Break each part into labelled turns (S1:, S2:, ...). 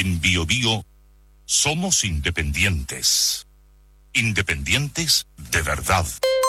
S1: En BioBio somos independientes. Independientes de verdad.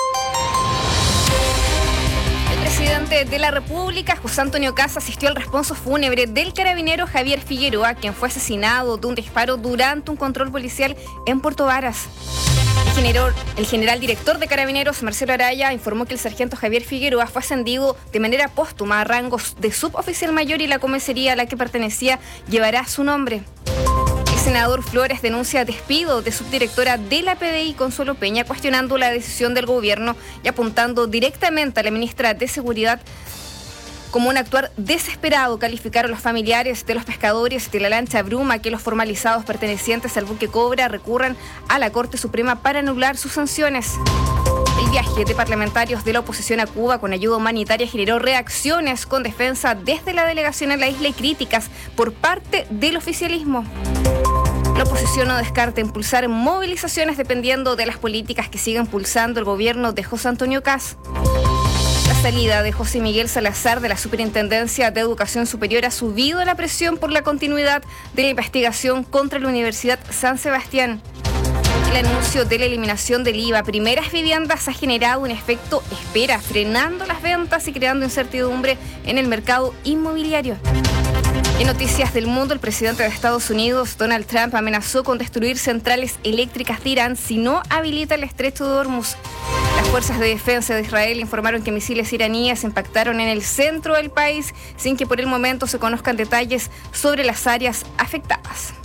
S2: El presidente de la República, José Antonio Kast, asistió al responso fúnebre del carabinero Javier Figueroa, quien fue asesinado de un disparo durante un control policial en Puerto Varas. El general director de Carabineros, Marcelo Araya, informó que el sargento Javier Figueroa fue ascendido de manera póstuma a rangos de suboficial mayor y la comisaría a la que pertenecía llevará su nombre. El senador Flores denuncia despido de subdirectora de la PDI, Consuelo Peña, cuestionando la decisión del gobierno y apuntando directamente a la ministra de Seguridad. Como un actuar desesperado, calificaron los familiares de los pescadores de la lancha Bruma que los formalizados pertenecientes al buque Cobra recurran a la Corte Suprema para anular sus sanciones. El viaje de parlamentarios de la oposición a Cuba con ayuda humanitaria generó reacciones con defensa desde la delegación en la isla y críticas por parte del oficialismo. La oposición no descarta impulsar movilizaciones dependiendo de las políticas que siga impulsando el gobierno de José Antonio Kast. La salida de José Miguel Salazar de la Superintendencia de Educación Superior ha subido la presión por la continuidad de la investigación contra la Universidad San Sebastián. El anuncio de la eliminación del IVA a primeras viviendas ha generado un efecto espera, frenando las ventas y creando incertidumbre en el mercado inmobiliario. En noticias del mundo, el presidente de Estados Unidos, Donald Trump, amenazó con destruir centrales eléctricas de Irán si no habilita el estrecho de Hormuz. Las fuerzas de defensa de Israel informaron que misiles iraníes impactaron en el centro del país sin que por el momento se conozcan detalles sobre las áreas afectadas.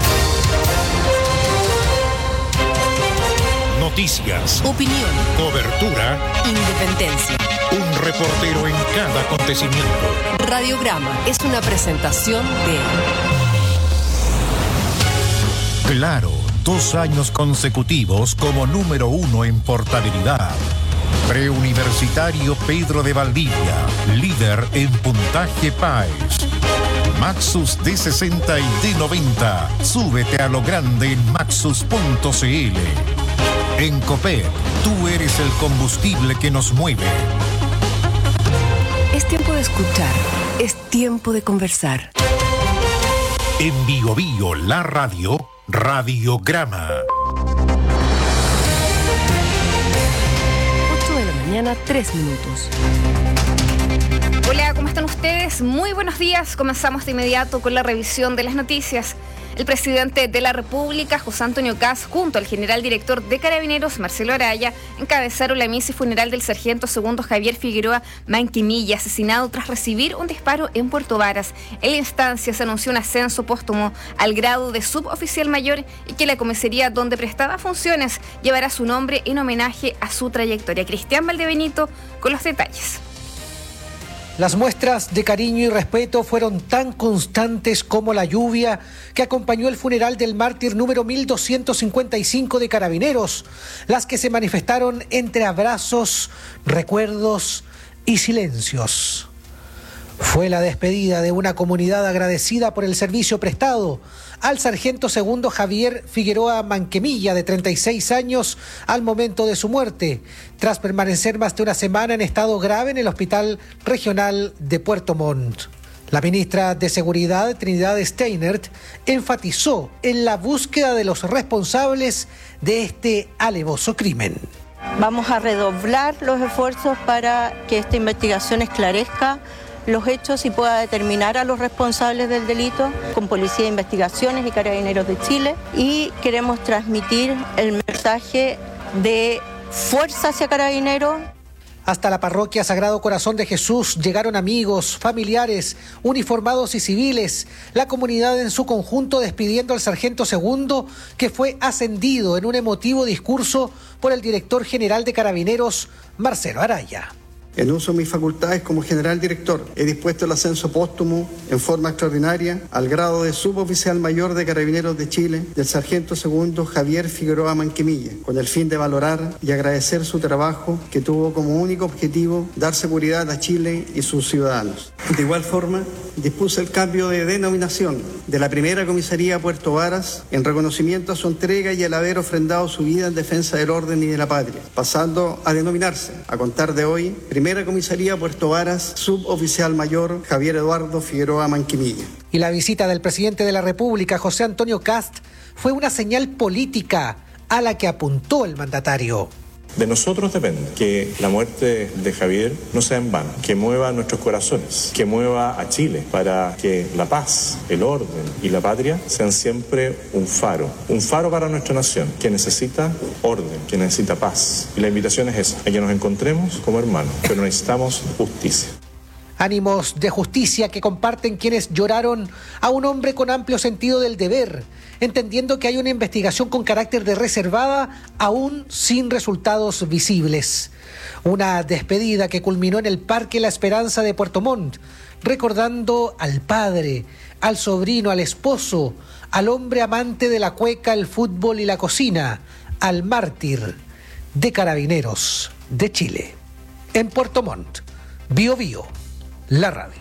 S3: Noticias,
S4: opinión,
S3: cobertura,
S4: independencia.
S3: Un reportero en cada acontecimiento.
S4: Radiograma es una presentación de
S3: Claro, 2 años consecutivos como número 1 en portabilidad. Preuniversitario Pedro de Valdivia, líder en puntaje PAES. Maxus D60 y D90. Súbete a lo grande en maxus.cl. En Copec, tú eres el combustible que nos mueve.
S4: Es tiempo de escuchar, es tiempo de conversar.
S3: En BioBio, la radio, Radiograma.
S4: 8 de la mañana, 3 minutos.
S2: Hola, ¿cómo están ustedes? Muy buenos días. Comenzamos de inmediato con la revisión de las noticias. El presidente de la República, José Antonio Kast, junto al general director de Carabineros, Marcelo Araya, encabezaron la misa y funeral del sargento segundo Javier Figueroa Manquimilla, asesinado tras recibir un disparo en Puerto Varas. En la instancia se anunció un ascenso póstumo al grado de suboficial mayor y que la comisaría donde prestaba funciones llevará su nombre en homenaje a su trayectoria. Cristian Valdebenito con los detalles.
S5: Las muestras de cariño y respeto fueron tan constantes como la lluvia que acompañó el funeral del mártir número 1255 de Carabineros, las que se manifestaron entre abrazos, recuerdos y silencios. Fue la despedida de una comunidad agradecida por el servicio prestado al sargento segundo Javier Figueroa Manquemilla, de 36 años, al momento de su muerte, tras permanecer más de una semana en estado grave en el Hospital Regional de Puerto Montt. La ministra de Seguridad, Trinidad Steinert, enfatizó en la búsqueda de los responsables de este alevoso crimen.
S6: Vamos a redoblar los esfuerzos para que esta investigación esclarezca los hechos y pueda determinar a los responsables del delito con Policía de Investigaciones y Carabineros de Chile, y queremos transmitir el mensaje de fuerza hacia Carabineros.
S5: Hasta la parroquia Sagrado Corazón de Jesús llegaron amigos, familiares, uniformados y civiles, la comunidad en su conjunto despidiendo al sargento segundo, que fue ascendido en un emotivo discurso por el director general de Carabineros, Marcelo Araya.
S7: En uso de mis facultades como general director, he dispuesto el ascenso póstumo en forma extraordinaria al grado de suboficial mayor de Carabineros de Chile del sargento segundo Javier Figueroa Manquemilla, con el fin de valorar y agradecer su trabajo que tuvo como único objetivo dar seguridad a Chile y sus ciudadanos. De igual forma, dispuso el cambio de denominación de la primera comisaría Puerto Varas en reconocimiento a su entrega y al haber ofrendado su vida en defensa del orden y de la patria, pasando a denominarse, a contar de hoy, Primera Comisaría Puerto Varas, Suboficial Mayor Javier Eduardo Figueroa Manquimilla.
S5: Y la visita del presidente de la República, José Antonio Kast, fue una señal política a la que apuntó el mandatario.
S8: De nosotros depende que la muerte de Javier no sea en vano, que mueva nuestros corazones, que mueva a Chile para que la paz, el orden y la patria sean siempre un faro para nuestra nación, que necesita orden, que necesita paz. Y la invitación es esa, a que nos encontremos como hermanos, pero necesitamos justicia.
S5: Ánimos de justicia que comparten quienes lloraron a un hombre con amplio sentido del deber, entendiendo que hay una investigación con carácter de reservada, aún sin resultados visibles. Una despedida que culminó en el Parque La Esperanza de Puerto Montt, recordando al padre, al sobrino, al esposo, al hombre amante de la cueca, el fútbol y la cocina, al mártir de Carabineros de Chile. En Puerto Montt, Bío Bío, la radio.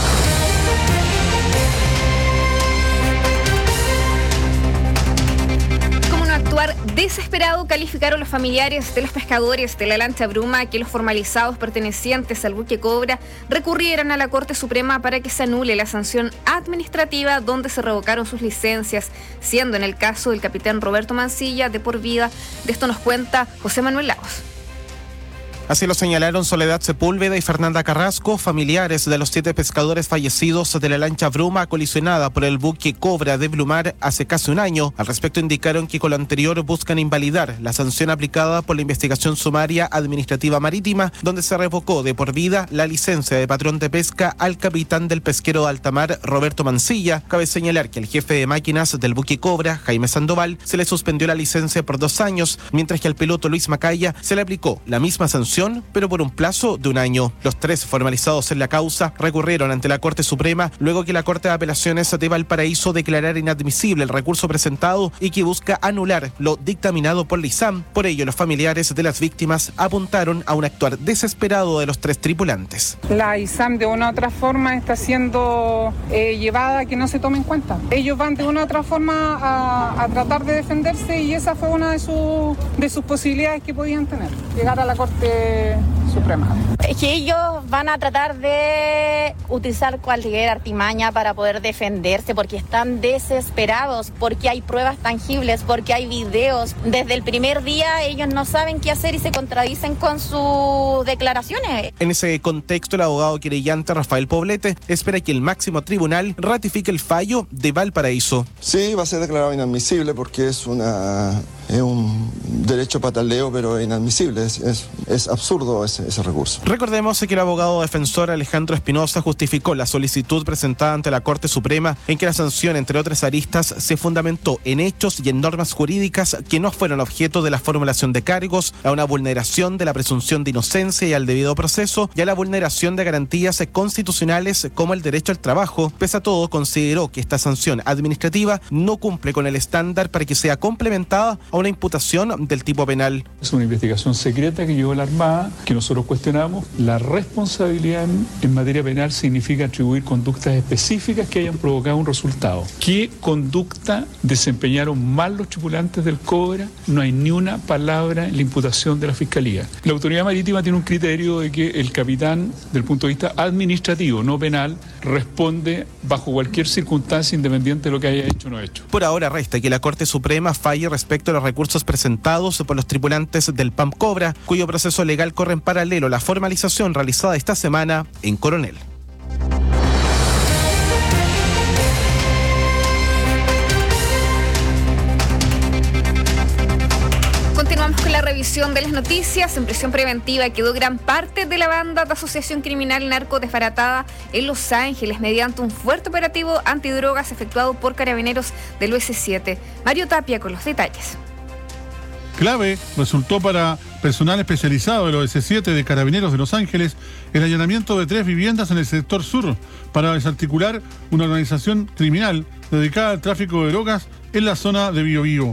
S2: Como no actuar desesperado, calificaron los familiares de los pescadores de la lancha Bruma que los formalizados pertenecientes al buque Cobra recurrieran a la Corte Suprema para que se anule la sanción administrativa donde se revocaron sus licencias, siendo en el caso del capitán Roberto Mancilla de por vida. De esto nos cuenta José Manuel Lagos.
S9: Así lo señalaron Soledad Sepúlveda y Fernanda Carrasco, familiares de los 7 pescadores fallecidos de la lancha Bruma colisionada por el buque Cobra de Blumar hace casi un año. Al respecto indicaron que con lo anterior buscan invalidar la sanción aplicada por la investigación sumaria administrativa marítima, donde se revocó de por vida la licencia de patrón de pesca al capitán del pesquero de alta mar, Roberto Mancilla. Cabe señalar que al jefe de máquinas del buque Cobra, Jaime Sandoval, se le suspendió la licencia por 2 años, mientras que al piloto Luis Macaya se le aplicó la misma sanción, pero por un plazo de un año. Los 3 formalizados en la causa recurrieron ante la Corte Suprema luego que la Corte de Apelaciones de Valparaíso declarara inadmisible el recurso presentado y que busca anular lo dictaminado por la ISAM. Por ello, los familiares de las víctimas apuntaron a un actuar desesperado de los 3 tripulantes.
S10: La ISAM de una u otra forma está siendo llevada a que no se tome en cuenta. Ellos van de una u otra forma a tratar de defenderse y esa fue una de sus posibilidades que podían tener, llegar a la Corte Suprema.
S11: Es que ellos van a tratar de utilizar cualquier artimaña para poder defenderse porque están desesperados, porque hay pruebas tangibles, porque hay videos. Desde el primer día ellos no saben qué hacer y se contradicen con sus declaraciones.
S9: En ese contexto, el abogado querellante Rafael Poblete espera que el máximo tribunal ratifique el fallo de Valparaíso.
S12: Sí, va a ser declarado inadmisible porque es un derecho pataleo, pero inadmisible. Es absurdo ese recurso.
S9: Recordemos que el abogado defensor Alejandro Espinosa justificó la solicitud presentada ante la Corte Suprema en que la sanción, entre otras aristas, se fundamentó en hechos y en normas jurídicas que no fueron objeto de la formulación de cargos, a una vulneración de la presunción de inocencia y al debido proceso, y a la vulneración de garantías constitucionales como el derecho al trabajo. Pese a todo, consideró que esta sanción administrativa no cumple con el estándar para que sea complementada a una imputación del tipo penal.
S13: Es una investigación secreta que llevó la Armada, que nosotros cuestionamos. La responsabilidad en materia penal significa atribuir conductas específicas que hayan provocado un resultado. ¿Qué conducta desempeñaron mal los tripulantes del Cobra? No hay ni una palabra en la imputación de la Fiscalía. La Autoridad Marítima tiene un criterio de que el capitán, del punto de vista administrativo, no penal, responde bajo cualquier circunstancia independiente de lo que haya hecho o no hecho.
S9: Por ahora resta que la Corte Suprema falle respecto a los recursos presentados por los tripulantes del PAM Cobra, cuyo proceso legal corre en paralelo a la formalización realizada esta semana en Coronel.
S2: Continuamos con la revisión de las noticias. En prisión preventiva quedó gran parte de la banda de asociación criminal narco desbaratada en Los Ángeles mediante un fuerte operativo antidrogas efectuado por carabineros del OS7. Mario Tapia con los detalles.
S14: Clave resultó para personal especializado del OS7 de Carabineros de Los Ángeles el allanamiento de 3 viviendas en el sector sur para desarticular una organización criminal dedicada al tráfico de drogas en la zona de Bío Bío.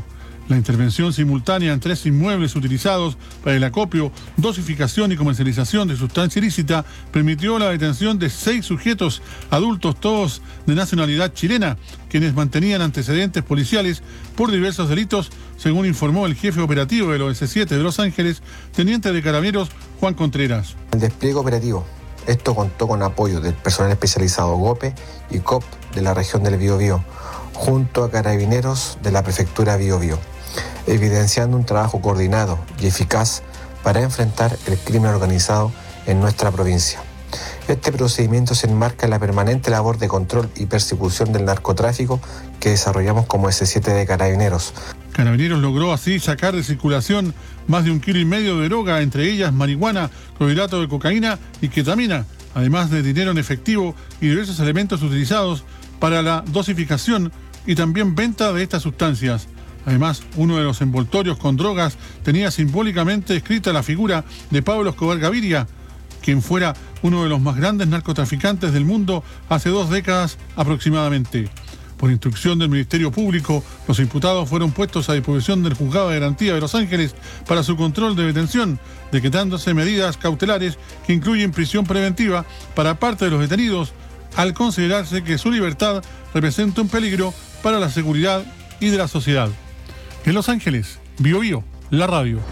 S14: La intervención simultánea en 3 inmuebles utilizados para el acopio, dosificación y comercialización de sustancia ilícita permitió la detención de 6 sujetos adultos, todos de nacionalidad chilena, quienes mantenían antecedentes policiales por diversos delitos, según informó el jefe operativo de los S7 de Los Ángeles, teniente de Carabineros Juan Contreras.
S15: El despliegue operativo. Esto contó con apoyo del personal especializado GOPE y COP de la región del Biobío, junto a Carabineros de la prefectura Biobío, evidenciando un trabajo coordinado y eficaz para enfrentar el crimen organizado en nuestra provincia. Este procedimiento se enmarca en la permanente labor de control y persecución del narcotráfico que desarrollamos como S7 de Carabineros.
S14: Carabineros logró así sacar de circulación más de 1,5 kilos de droga, entre ellas marihuana, clorhidrato de cocaína y ketamina, además de dinero en efectivo y diversos elementos utilizados para la dosificación y también venta de estas sustancias. Además, uno de los envoltorios con drogas tenía simbólicamente escrita la figura de Pablo Escobar Gaviria, quien fuera uno de los más grandes narcotraficantes del mundo hace 2 décadas aproximadamente. Por instrucción del Ministerio Público, los imputados fueron puestos a disposición del Juzgado de Garantía de Los Ángeles para su control de detención, decretándose medidas cautelares que incluyen prisión preventiva para parte de los detenidos, al considerarse que su libertad representa un peligro para la seguridad y de la sociedad. En Los Ángeles, Biobío, la radio.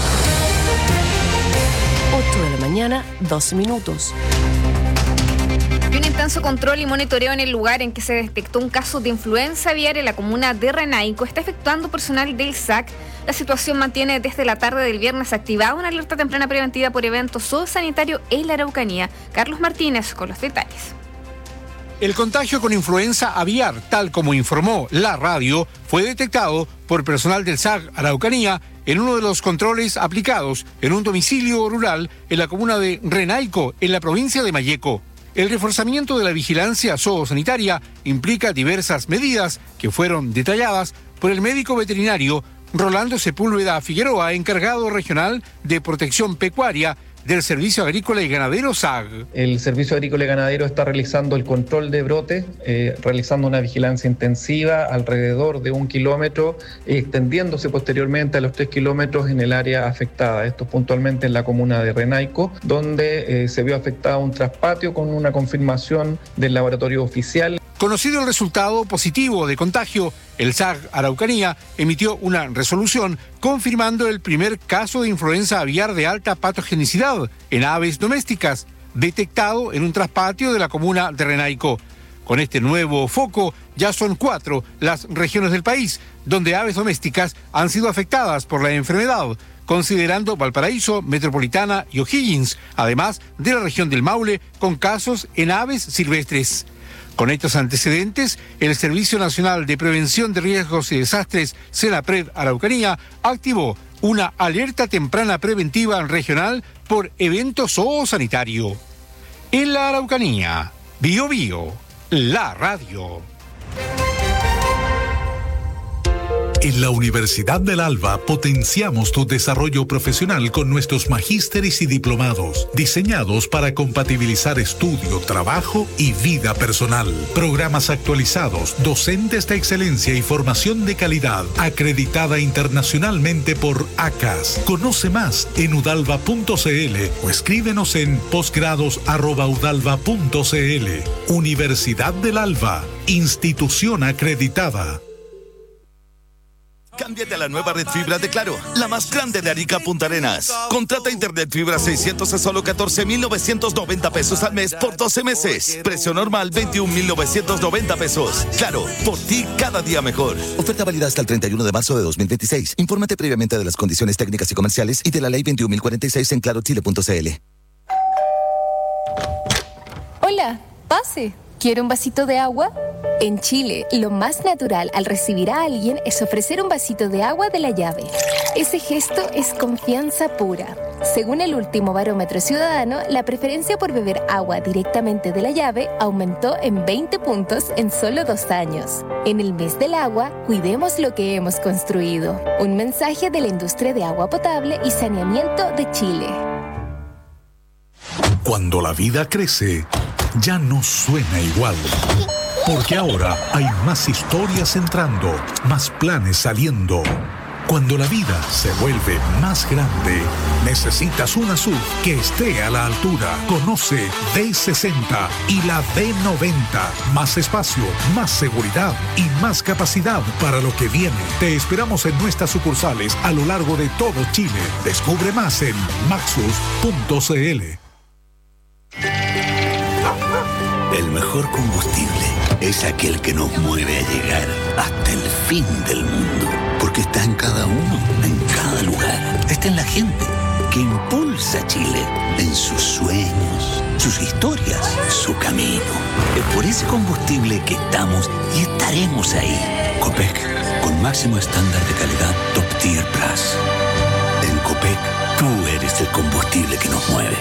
S4: 8 de la mañana, 2 minutos.
S2: Un intenso control y monitoreo en el lugar en que se detectó un caso de influenza aviar en la comuna de Renaico está efectuando personal del SAC. La situación mantiene desde la tarde del viernes activada una alerta temprana preventiva por evento zoosanitario en la Araucanía. Carlos Martínez con los detalles.
S16: El contagio con influenza aviar, tal como informó la radio, fue detectado por personal del SAC Araucanía en uno de los controles aplicados en un domicilio rural en la comuna de Renaico, en la provincia de Malleco. El reforzamiento de la vigilancia zoosanitaria implica diversas medidas que fueron detalladas por el médico veterinario Rolando Sepúlveda Figueroa, encargado regional de protección pecuaria del Servicio Agrícola y Ganadero SAG.
S17: El Servicio Agrícola y Ganadero está realizando el control de brotes, realizando una vigilancia intensiva alrededor de 1 kilómetro, extendiéndose posteriormente a los 3 kilómetros en el área afectada. Esto puntualmente en la comuna de Renaico, donde se vio afectado un traspatio con una confirmación del laboratorio oficial.
S16: Conocido el resultado positivo de contagio, el SAG Araucanía emitió una resolución confirmando el primer caso de influenza aviar de alta patogenicidad en aves domésticas, detectado en un traspatio de la comuna de Renaico. Con este nuevo foco, ya son 4 las regiones del país donde aves domésticas han sido afectadas por la enfermedad, considerando Valparaíso, Metropolitana y O'Higgins, además de la región del Maule, con casos en aves silvestres. Con estos antecedentes, el Servicio Nacional de Prevención de Riesgos y Desastres, SENAPRED Araucanía, activó una alerta temprana preventiva regional por evento zoosanitario. En la Araucanía, Biobío, la radio.
S18: En la Universidad del Alba potenciamos tu desarrollo profesional con nuestros magísteres y diplomados, diseñados para compatibilizar estudio, trabajo y vida personal. Programas actualizados, docentes de excelencia y formación de calidad, acreditada internacionalmente por ACAS. Conoce más en udalva.cl o escríbenos en posgrados@udalva.cl. Universidad del Alba, institución acreditada.
S19: Cámbiate a la nueva red fibra de Claro, la más grande de Arica Punta Arenas. Contrata internet fibra 600 a solo 14,990 pesos al mes por 12 meses. Precio normal 21,990 pesos. Claro, por ti cada día mejor.
S20: Oferta válida hasta el 31 de marzo de 2026. Infórmate previamente de las condiciones técnicas y comerciales y de la ley 21.046 en clarochile.cl.
S21: Hola, pase. ¿Quiere un vasito de agua? En Chile, lo más natural al recibir a alguien es ofrecer un vasito de agua de la llave. Ese gesto es confianza pura. Según el último barómetro ciudadano, la preferencia por beber agua directamente de la llave aumentó en 20 puntos en solo 2 años. En el mes del agua, cuidemos lo que hemos construido. Un mensaje de la industria de agua potable y saneamiento de Chile.
S18: Cuando la vida crece, ya no suena igual. Porque ahora hay más historias entrando, más planes saliendo, Cuando la vida se vuelve más grande, necesitas una SUV que esté a la altura. Conoce D60 y la D90. Más espacio, más seguridad y más capacidad para lo que viene. Te esperamos en nuestras sucursales a lo largo de todo Chile. Descubre más en maxus.cl.
S1: El mejor combustible es aquel que nos mueve a llegar hasta el fin del mundo. Porque está en cada uno, en cada lugar. Está en la gente que impulsa a Chile en sus sueños, sus historias, su camino. Es por ese combustible que estamos y estaremos ahí. Copec, con máximo estándar de calidad Top Tier Plus. En Copec, tú eres el combustible que nos mueve.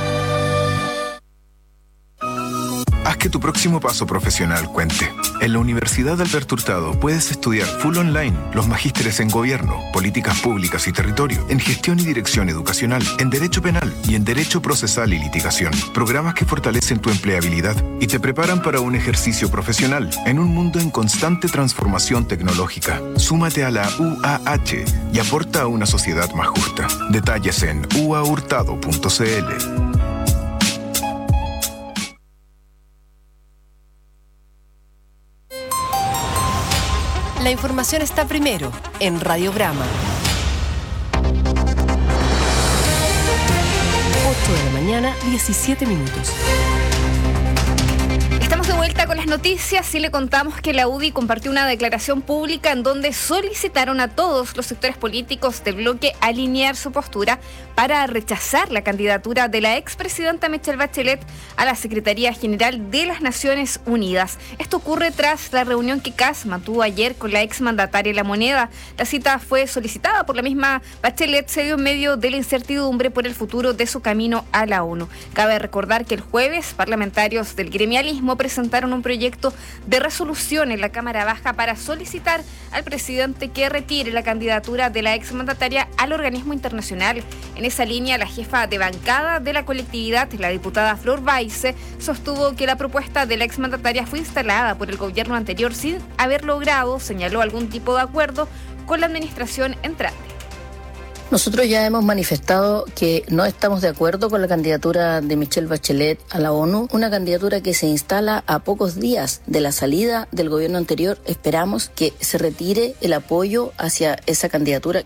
S22: Haz que tu próximo paso profesional cuente. En la Universidad Alberto Hurtado puedes estudiar full online los magísteres en Gobierno, Políticas Públicas y Territorio, en Gestión y Dirección Educacional, en Derecho Penal y en Derecho Procesal y Litigación. Programas que fortalecen tu empleabilidad y te preparan para un ejercicio profesional en un mundo en constante transformación tecnológica. Súmate a la UAH y aporta a una sociedad más justa. Detalles en uahurtado.cl.
S4: La información está primero en Radiograma. 8 de la mañana, 17 minutos.
S2: Estamos de vuelta con las noticias y le contamos que la UDI compartió una declaración pública en donde solicitaron a todos los sectores políticos del bloque alinear su postura para rechazar la candidatura de la expresidenta Michelle Bachelet a la Secretaría General de las Naciones Unidas. Esto ocurre tras la reunión que CAS mantuvo ayer con la exmandataria de La Moneda. La cita fue solicitada por la misma Bachelet, se dio en medio de la incertidumbre por el futuro de su camino a la ONU. Cabe recordar que el jueves parlamentarios del gremialismo presentaron un proyecto de resolución en la Cámara Baja para solicitar al presidente que retire la candidatura de la exmandataria al organismo internacional. En esa línea, la jefa de bancada de la colectividad, la diputada Flor Baise, sostuvo que la propuesta de la exmandataria fue instalada por el gobierno anterior sin haber logrado, señaló, algún tipo de acuerdo con la administración entrante.
S23: Nosotros ya hemos manifestado que no estamos de acuerdo con la candidatura de Michelle Bachelet a la ONU, una candidatura que se instala a pocos días de la salida del gobierno anterior. Esperamos que se retire el apoyo hacia esa candidatura.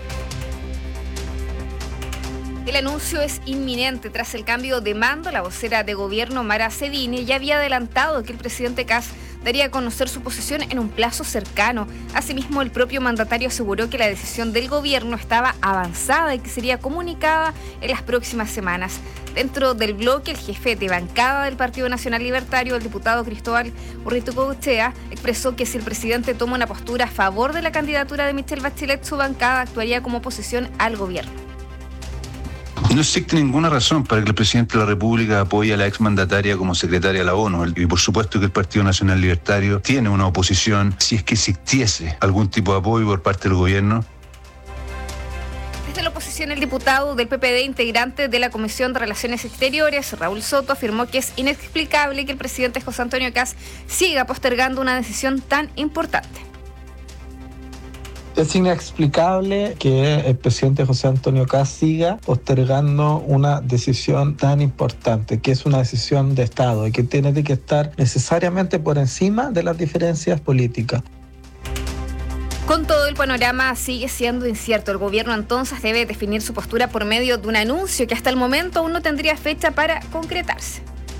S2: El anuncio es inminente. Tras el cambio de mando, la vocera de gobierno, Mara Cedini, ya había adelantado que el presidente Kast daría a conocer su posición en un plazo cercano. Asimismo, el propio mandatario aseguró que la decisión del gobierno estaba avanzada y que sería comunicada en las próximas semanas. Dentro del bloque, el jefe de bancada del Partido Nacional Libertario, el diputado Cristóbal Urritucoechea, expresó que si el presidente toma una postura a favor de la candidatura de Michelle Bachelet, su bancada actuaría como oposición al gobierno.
S24: No existe ninguna razón para que el presidente de la República apoye a la exmandataria como secretaria de la ONU. Y por supuesto que el Partido Nacional Libertario tiene una oposición si es que existiese algún tipo de apoyo por parte del gobierno.
S2: Desde la oposición, el diputado del PPD, integrante de la Comisión de Relaciones Exteriores, Raúl Soto, afirmó que es inexplicable que el presidente José Antonio Kast siga postergando una decisión tan importante.
S25: Es inexplicable que el presidente José Antonio Kast siga postergando una decisión tan importante, que es una decisión de Estado y que tiene que estar necesariamente por encima de las diferencias políticas.
S2: Con todo, el panorama sigue siendo incierto. El gobierno entonces debe definir su postura por medio de un anuncio que hasta el momento aún no tendría fecha para concretarse.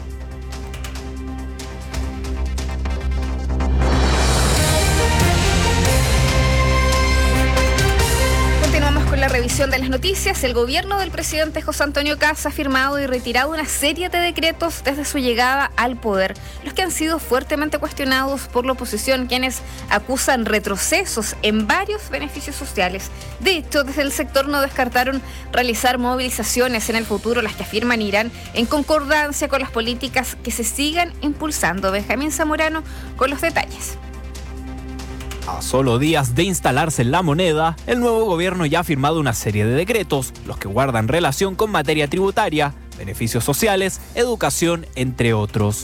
S2: Con la revisión de las noticias, el gobierno del presidente José Antonio Kast ha firmado y retirado una serie de decretos desde su llegada al poder, los que han sido fuertemente cuestionados por la oposición, quienes acusan retrocesos en varios beneficios sociales. De hecho, desde el sector no descartaron realizar movilizaciones en el futuro, las que afirman irán en concordancia con las políticas que se sigan impulsando. Benjamín Zamorano con los detalles.
S26: A solo días de instalarse en La Moneda, el nuevo gobierno ya ha firmado una serie de decretos, los que guardan relación con materia tributaria, beneficios sociales, educación, entre otros.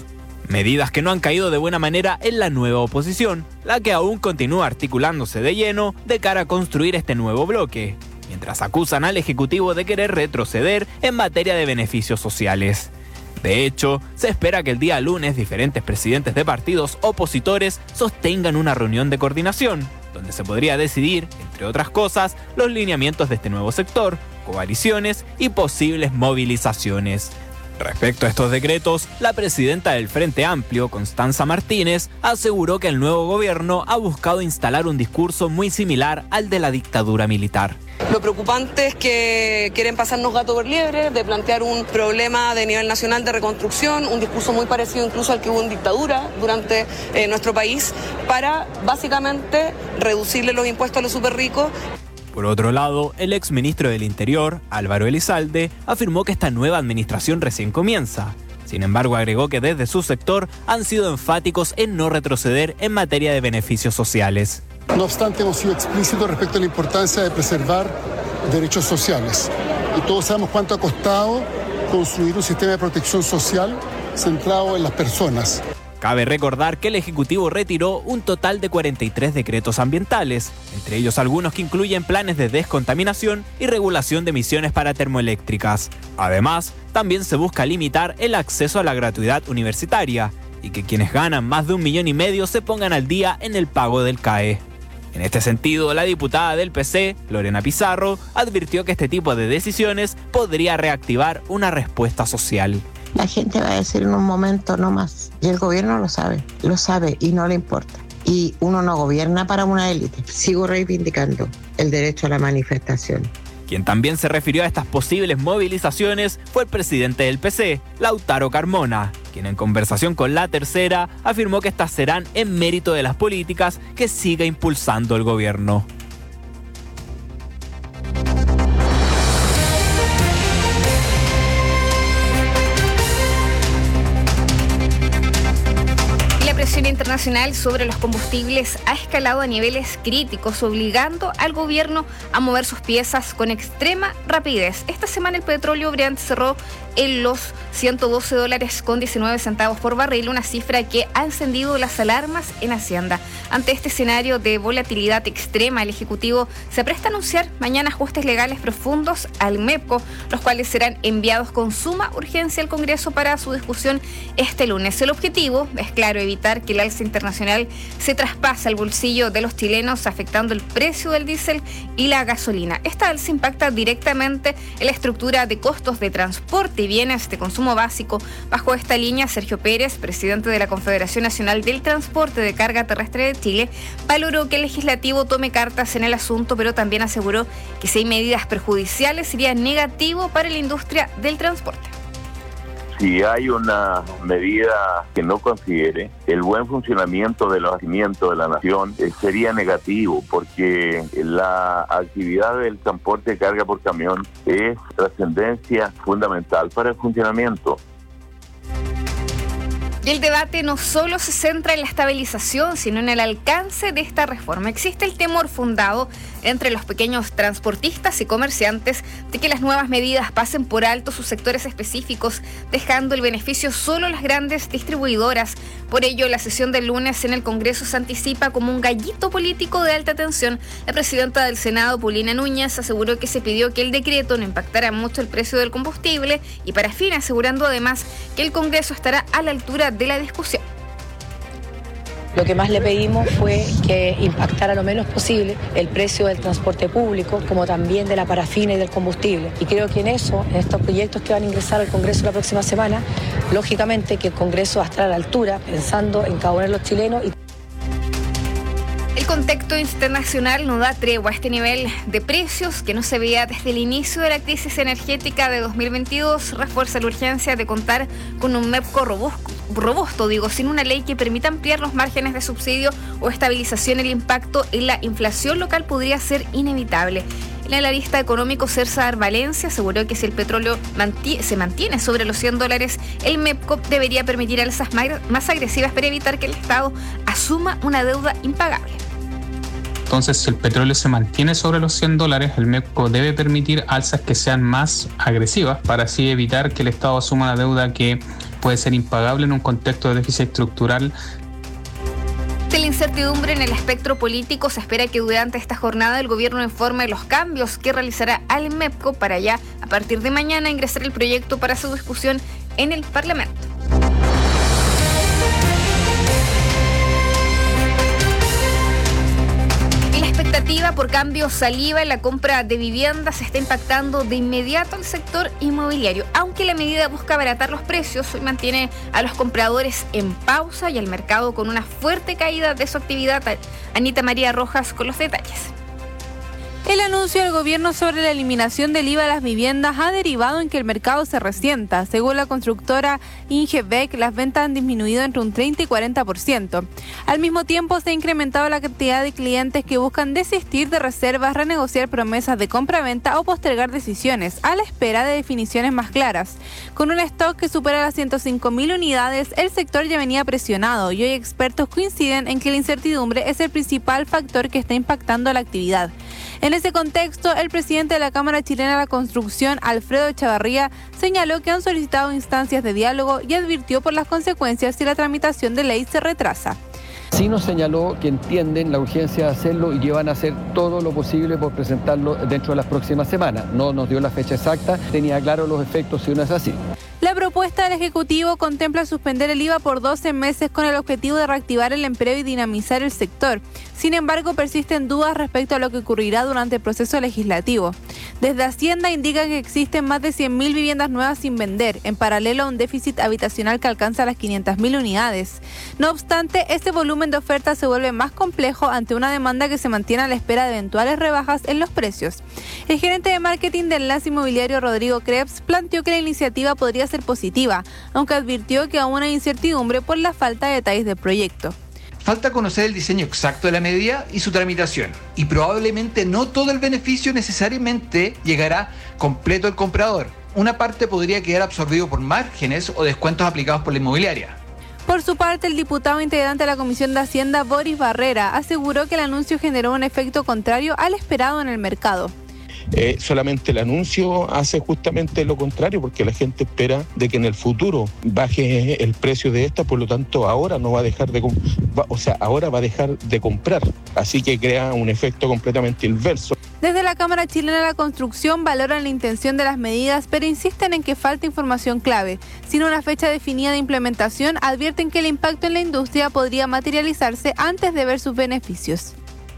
S26: Medidas que no han caído de buena manera en la nueva oposición, la que aún continúa articulándose de lleno de cara a construir este nuevo bloque, mientras acusan al Ejecutivo de querer retroceder en materia de beneficios sociales. De hecho, se espera que el día lunes diferentes presidentes de partidos opositores sostengan una reunión de coordinación, donde se podría decidir, entre otras cosas, los lineamientos de este nuevo sector, coaliciones y posibles movilizaciones. Respecto a estos decretos, la presidenta del Frente Amplio, Constanza Martínez, aseguró que el nuevo gobierno ha buscado instalar un discurso muy similar al de la dictadura militar.
S3: Lo preocupante es que quieren pasarnos gato por liebre, de plantear un problema de nivel nacional de reconstrucción, un discurso muy parecido incluso al que hubo en dictadura durante nuestro país, para básicamente reducirle los impuestos a los súper ricos.
S26: Por otro lado, el exministro del Interior, Álvaro Elizalde, afirmó que esta nueva administración recién comienza. Sin embargo, agregó que desde su sector han sido enfáticos en no retroceder en materia de beneficios sociales.
S5: No obstante, hemos sido explícitos respecto a la importancia de preservar derechos sociales. Y todos sabemos cuánto ha costado construir un sistema de protección social centrado en las personas.
S26: Cabe recordar que el Ejecutivo retiró un total de 43 decretos ambientales, entre ellos algunos que incluyen planes de descontaminación y regulación de emisiones para termoeléctricas. Además, también se busca limitar el acceso a la gratuidad universitaria y que quienes ganan más de 1,5 millones se pongan al día en el pago del CAE. En este sentido, la diputada del PC, Lorena Pizarro, advirtió que este tipo de decisiones podría reactivar una respuesta social.
S6: La gente va a decir en un momento no más. Y el gobierno lo sabe y no le importa. Y uno no gobierna para una élite. Sigo reivindicando el derecho a la manifestación.
S26: Quien también se refirió a estas posibles movilizaciones fue el presidente del PC, Lautaro Carmona, quien en conversación con La Tercera afirmó que estas serán en mérito de las políticas que siga impulsando el gobierno.
S2: La presión internacional sobre los combustibles ha escalado a niveles críticos, obligando al gobierno a mover sus piezas con extrema rapidez. Esta semana el petróleo Brent cerró en los $112.19 por barril, una cifra que ha encendido las alarmas en Hacienda. Ante este escenario de volatilidad extrema, el Ejecutivo se presta a anunciar mañana ajustes legales profundos al MEPCO, los cuales serán enviados con suma urgencia al Congreso para su discusión este lunes. El objetivo es, claro, evitar que el alza internacional se traspase al bolsillo de los chilenos, afectando el precio del diésel y la gasolina. Esta alza impacta directamente en la estructura de costos de transporte y bienes de consumo básico. Bajo esta línea, Sergio Pérez, presidente de la Confederación Nacional del Transporte de Carga Terrestre de Chile, valoró que el legislativo tome cartas en el asunto, pero también aseguró que si hay medidas perjudiciales sería negativo para la industria del transporte.
S7: Si hay una medida que no considere el buen funcionamiento del abastecimiento de la nación, sería negativo, porque la actividad del transporte de carga por camión es trascendencia fundamental para el funcionamiento.
S2: Y el debate no solo se centra en la estabilización, sino en el alcance de esta reforma. Existe el temor fundado entre los pequeños transportistas y comerciantes de que las nuevas medidas pasen por alto sus sectores específicos, dejando el beneficio solo a las grandes distribuidoras. Por ello, la sesión del lunes en el Congreso se anticipa como un gallito político de alta tensión. La presidenta del Senado, Paulina Núñez, aseguró que se pidió que el decreto no impactara mucho el precio del combustible y para fin asegurando además que el Congreso estará a la altura de la discusión.
S8: Lo que más le pedimos fue que impactara lo menos posible el precio del transporte público, como también de la parafina y del combustible. Y creo que en estos proyectos que van a ingresar al Congreso la próxima semana, lógicamente que el Congreso va a estar a la altura, pensando en cada uno de los chilenos.
S2: El contexto internacional no da tregua a este nivel de precios que no se veía desde el inicio de la crisis energética de 2022. Refuerza la urgencia de contar con un MEPCO robusto, sin una ley que permita ampliar los márgenes de subsidio o estabilización. El impacto en la inflación local podría ser inevitable. El analista económico César Valencia aseguró que si el petróleo se mantiene sobre los $100, el MEPCO debería permitir alzas más agresivas para evitar que el Estado asuma una deuda impagable.
S10: Entonces, si el petróleo se mantiene sobre los $100, el MEPCO debe permitir alzas que sean más agresivas para así evitar que el Estado asuma una deuda que puede ser impagable en un contexto de déficit estructural.
S2: De la incertidumbre en el espectro político, se espera que durante esta jornada el gobierno informe los cambios que realizará al MEPCO para ya, a partir de mañana, ingresar el proyecto para su discusión en el Parlamento. La expectativa por cambios al IVA en la compra de viviendas está impactando de inmediato al sector inmobiliario. Aunque la medida busca abaratar los precios, hoy mantiene a los compradores en pausa y al mercado con una fuerte caída de su actividad. Anita María Rojas con los detalles.
S9: El anuncio del gobierno sobre la eliminación del IVA a las viviendas ha derivado en que el mercado se resienta. Según la constructora Ingebec, las ventas han disminuido entre un 30 y 40%. Al mismo tiempo, se ha incrementado la cantidad de clientes que buscan desistir de reservas, renegociar promesas de compra-venta o postergar decisiones, a la espera de definiciones más claras. Con un stock que supera las 105.000 unidades, el sector ya venía presionado y hoy expertos coinciden en que la incertidumbre es el principal factor que está impactando la actividad. En ese contexto, el presidente de la Cámara Chilena de la Construcción, Alfredo Echavarría, señaló que han solicitado instancias de diálogo y advirtió por las consecuencias si la tramitación de ley se retrasa.
S11: Sí nos señaló que entienden la urgencia de hacerlo y que van a hacer todo lo posible por presentarlo dentro de las próximas semanas. No nos dio la fecha exacta, tenía claro los efectos si uno es así.
S9: La propuesta del Ejecutivo contempla suspender el IVA por 12 meses con el objetivo de reactivar el empleo y dinamizar el sector. Sin embargo, persisten dudas respecto a lo que ocurrirá durante el proceso legislativo. Desde Hacienda indica que existen más de 100.000 viviendas nuevas sin vender, en paralelo a un déficit habitacional que alcanza las 500.000 unidades. No obstante, este volumen de oferta se vuelve más complejo ante una demanda que se mantiene a la espera de eventuales rebajas en los precios. El gerente de marketing del Enlace Inmobiliario, Rodrigo Krebs, planteó que la iniciativa podría ser positiva, aunque advirtió que aún hay incertidumbre por la falta de detalles del proyecto.
S12: Falta conocer el diseño exacto de la medida y su tramitación, y probablemente no todo el beneficio necesariamente llegará completo al comprador. Una parte podría quedar absorbido por márgenes o descuentos aplicados por la inmobiliaria.
S9: Por su parte, el diputado integrante de la Comisión de Hacienda, Boris Barrera, aseguró que el anuncio generó un efecto contrario al esperado en el mercado.
S13: Solamente el anuncio hace justamente lo contrario, porque la gente espera de que en el futuro baje el precio de esta, por lo tanto ahora no va a dejar de ahora va a dejar de comprar, así que crea un efecto completamente inverso.
S9: Desde la Cámara Chilena de la Construcción valoran la intención de las medidas, pero insisten en que falta información clave. Sin una fecha definida de implementación, advierten que el impacto en la industria podría materializarse antes de ver sus beneficios.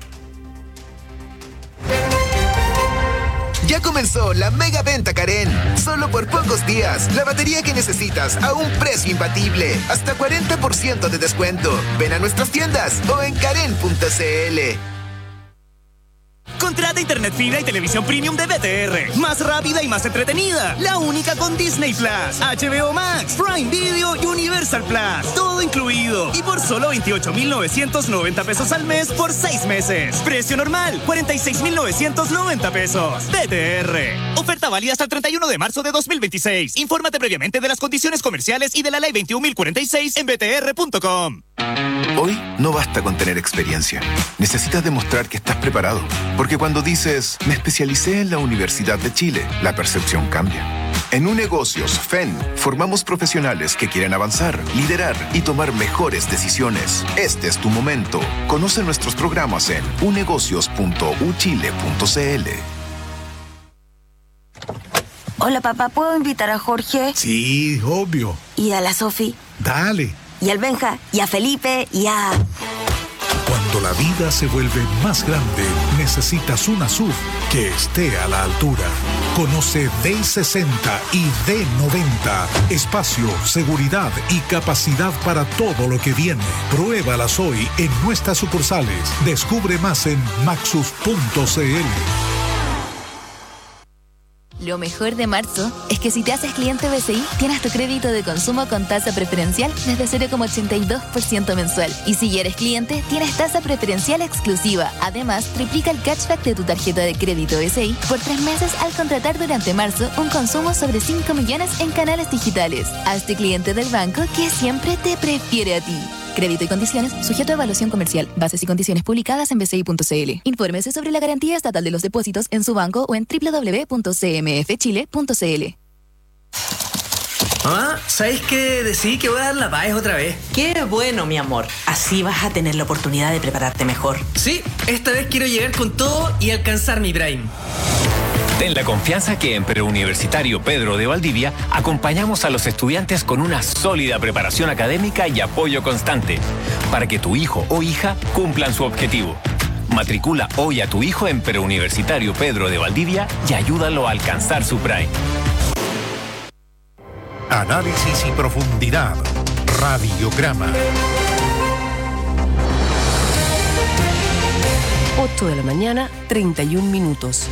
S14: Ya comenzó la mega venta Karen. Solo por pocos días, la batería que necesitas a un precio imbatible. Hasta 40% de descuento. Ven a nuestras tiendas o en karen.cl.
S15: Contrata internet fibra y televisión premium de BTR. Más rápida y más entretenida. La única con Disney Plus, HBO Max, Prime Video y Universal Plus. Todo incluido. Y por solo 28.990 pesos al mes por 6 meses. Precio normal, 46.990 pesos. BTR. Oferta válida hasta el 31 de marzo de 2026. Infórmate previamente de las condiciones comerciales y de la ley 21.046 en btr.com.
S22: Hoy no basta con tener experiencia. Necesitas demostrar que estás preparado. Porque cuando dices, me especialicé en la Universidad de Chile, la percepción cambia. En Unegocios FEN, formamos profesionales que quieren avanzar, liderar y tomar mejores decisiones. Este es tu momento. Conoce nuestros programas en unegocios.uchile.cl.
S27: Hola, papá, ¿puedo invitar a Jorge?
S28: Sí, obvio.
S27: ¿Y a la Sofi?
S28: Dale.
S27: ¿Y al Benja? ¿Y a Felipe? ¿Y a...?
S18: Cuando la vida se vuelve más grande, necesitas una SUV que esté a la altura. Conoce D60 y D90. Espacio, seguridad y capacidad para todo lo que viene. Pruébalas hoy en nuestras sucursales. Descubre más en maxus.cl.
S29: Lo mejor de marzo es que si te haces cliente BCI, tienes tu crédito de consumo con tasa preferencial desde 0,82% mensual. Y si ya eres cliente, tienes tasa preferencial exclusiva. Además, triplica el cashback de tu tarjeta de crédito BCI por 3 meses al contratar durante marzo un consumo sobre 5 millones en canales digitales. Hazte cliente del banco que siempre te prefiere a ti. Crédito y condiciones sujeto a evaluación comercial. Bases y condiciones publicadas en bci.cl. Infórmese sobre la garantía estatal de los depósitos en su banco o en www.cmfchile.cl.
S1: Mamá, ¿sabes qué? Decidí que voy a dar la PAES otra vez.
S4: Qué bueno, mi amor. Así vas a tener la oportunidad de prepararte mejor.
S1: Sí, esta vez quiero llegar con todo y alcanzar mi Prime.
S16: Ten la confianza que en Preuniversitario Pedro de Valdivia acompañamos a los estudiantes con una sólida preparación académica y apoyo constante para que tu hijo o hija cumplan su objetivo. Matricula hoy a tu hijo en Preuniversitario Pedro de Valdivia y ayúdalo a alcanzar su Prime.
S18: Análisis y profundidad. Radiograma.
S17: 8 de la mañana, 31 minutos.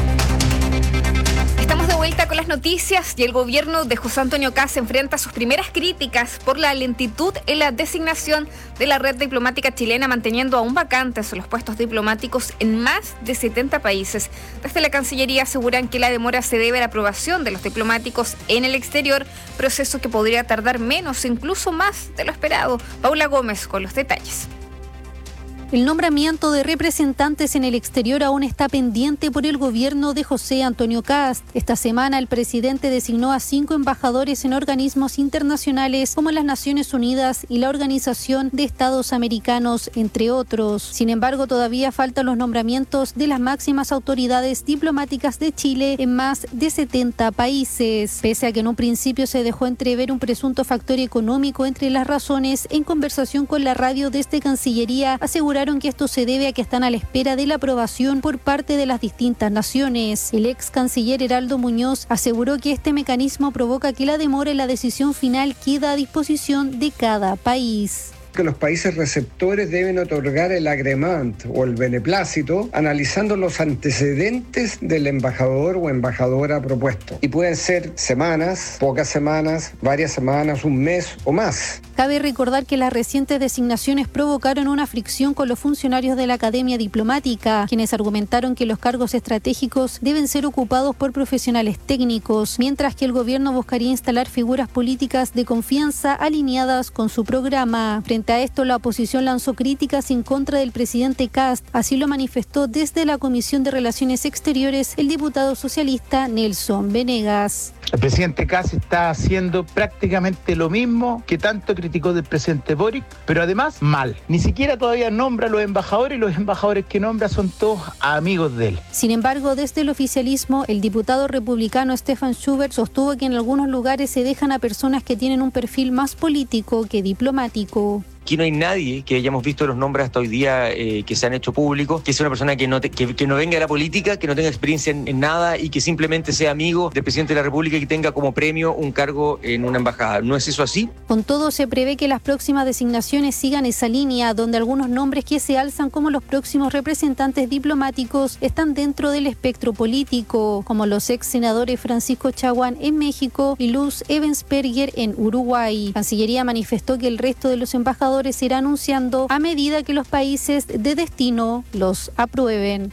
S2: Estamos de vuelta con las noticias y el gobierno de José Antonio Kast enfrenta sus primeras críticas por la lentitud en la designación de la red diplomática chilena, manteniendo aún vacantes los puestos diplomáticos en más de 70 países. Desde la Cancillería aseguran que la demora se debe a la aprobación de los diplomáticos en el exterior, proceso que podría tardar menos, incluso más de lo esperado. Paula Gómez con los detalles.
S19: El nombramiento de representantes en el exterior aún está pendiente por el gobierno de José Antonio Kast. Esta semana el presidente designó a 5 embajadores en organismos internacionales como las Naciones Unidas y la Organización de Estados Americanos, entre otros. Sin embargo, todavía faltan los nombramientos de las máximas autoridades diplomáticas de Chile en más de 70 países. Pese a que en un principio se dejó entrever un presunto factor económico entre las razones, en conversación con la radio desde Cancillería aseguraron que esto se debe a que están a la espera de la aprobación por parte de las distintas naciones. El ex canciller Heraldo Muñoz aseguró que este mecanismo provoca que la demora en la decisión final queda a disposición de cada país.
S20: Que los países receptores deben otorgar el agremant o el beneplácito analizando los antecedentes del embajador o embajadora propuesto. Y pueden ser semanas, pocas semanas, varias semanas, un mes o más.
S19: Cabe recordar que las recientes designaciones provocaron una fricción con los funcionarios de la Academia Diplomática, quienes argumentaron que los cargos estratégicos deben ser ocupados por profesionales técnicos, mientras que el gobierno buscaría instalar figuras políticas de confianza alineadas con su programa. Frente a esto, la oposición lanzó críticas en contra del presidente Kast. Así lo manifestó desde la Comisión de Relaciones Exteriores el diputado socialista Nelson Venegas.
S21: El presidente Kast está haciendo prácticamente lo mismo que tanto criticó del presidente Boric, pero además mal. Ni siquiera todavía nombra a los embajadores y los embajadores que nombra son todos amigos de él.
S19: Sin embargo, desde el oficialismo, el diputado republicano Stefan Schubert sostuvo que en algunos lugares se dejan a personas que tienen un perfil más político que diplomático.
S23: Aquí no hay nadie que hayamos visto los nombres hasta hoy día que se han hecho públicos, que sea una persona que no venga de la política, que no tenga experiencia en nada y que simplemente sea amigo del presidente de la República y que tenga como premio un cargo en una embajada. ¿No es eso así?
S19: Con todo, se prevé que las próximas designaciones sigan esa línea, donde algunos nombres que se alzan como los próximos representantes diplomáticos están dentro del espectro político, como los ex senadores Francisco Chaguán en México y Luz Ebensperger en Uruguay. Cancillería manifestó que el resto de los embajadores se irá anunciando a medida que los países de destino los aprueben.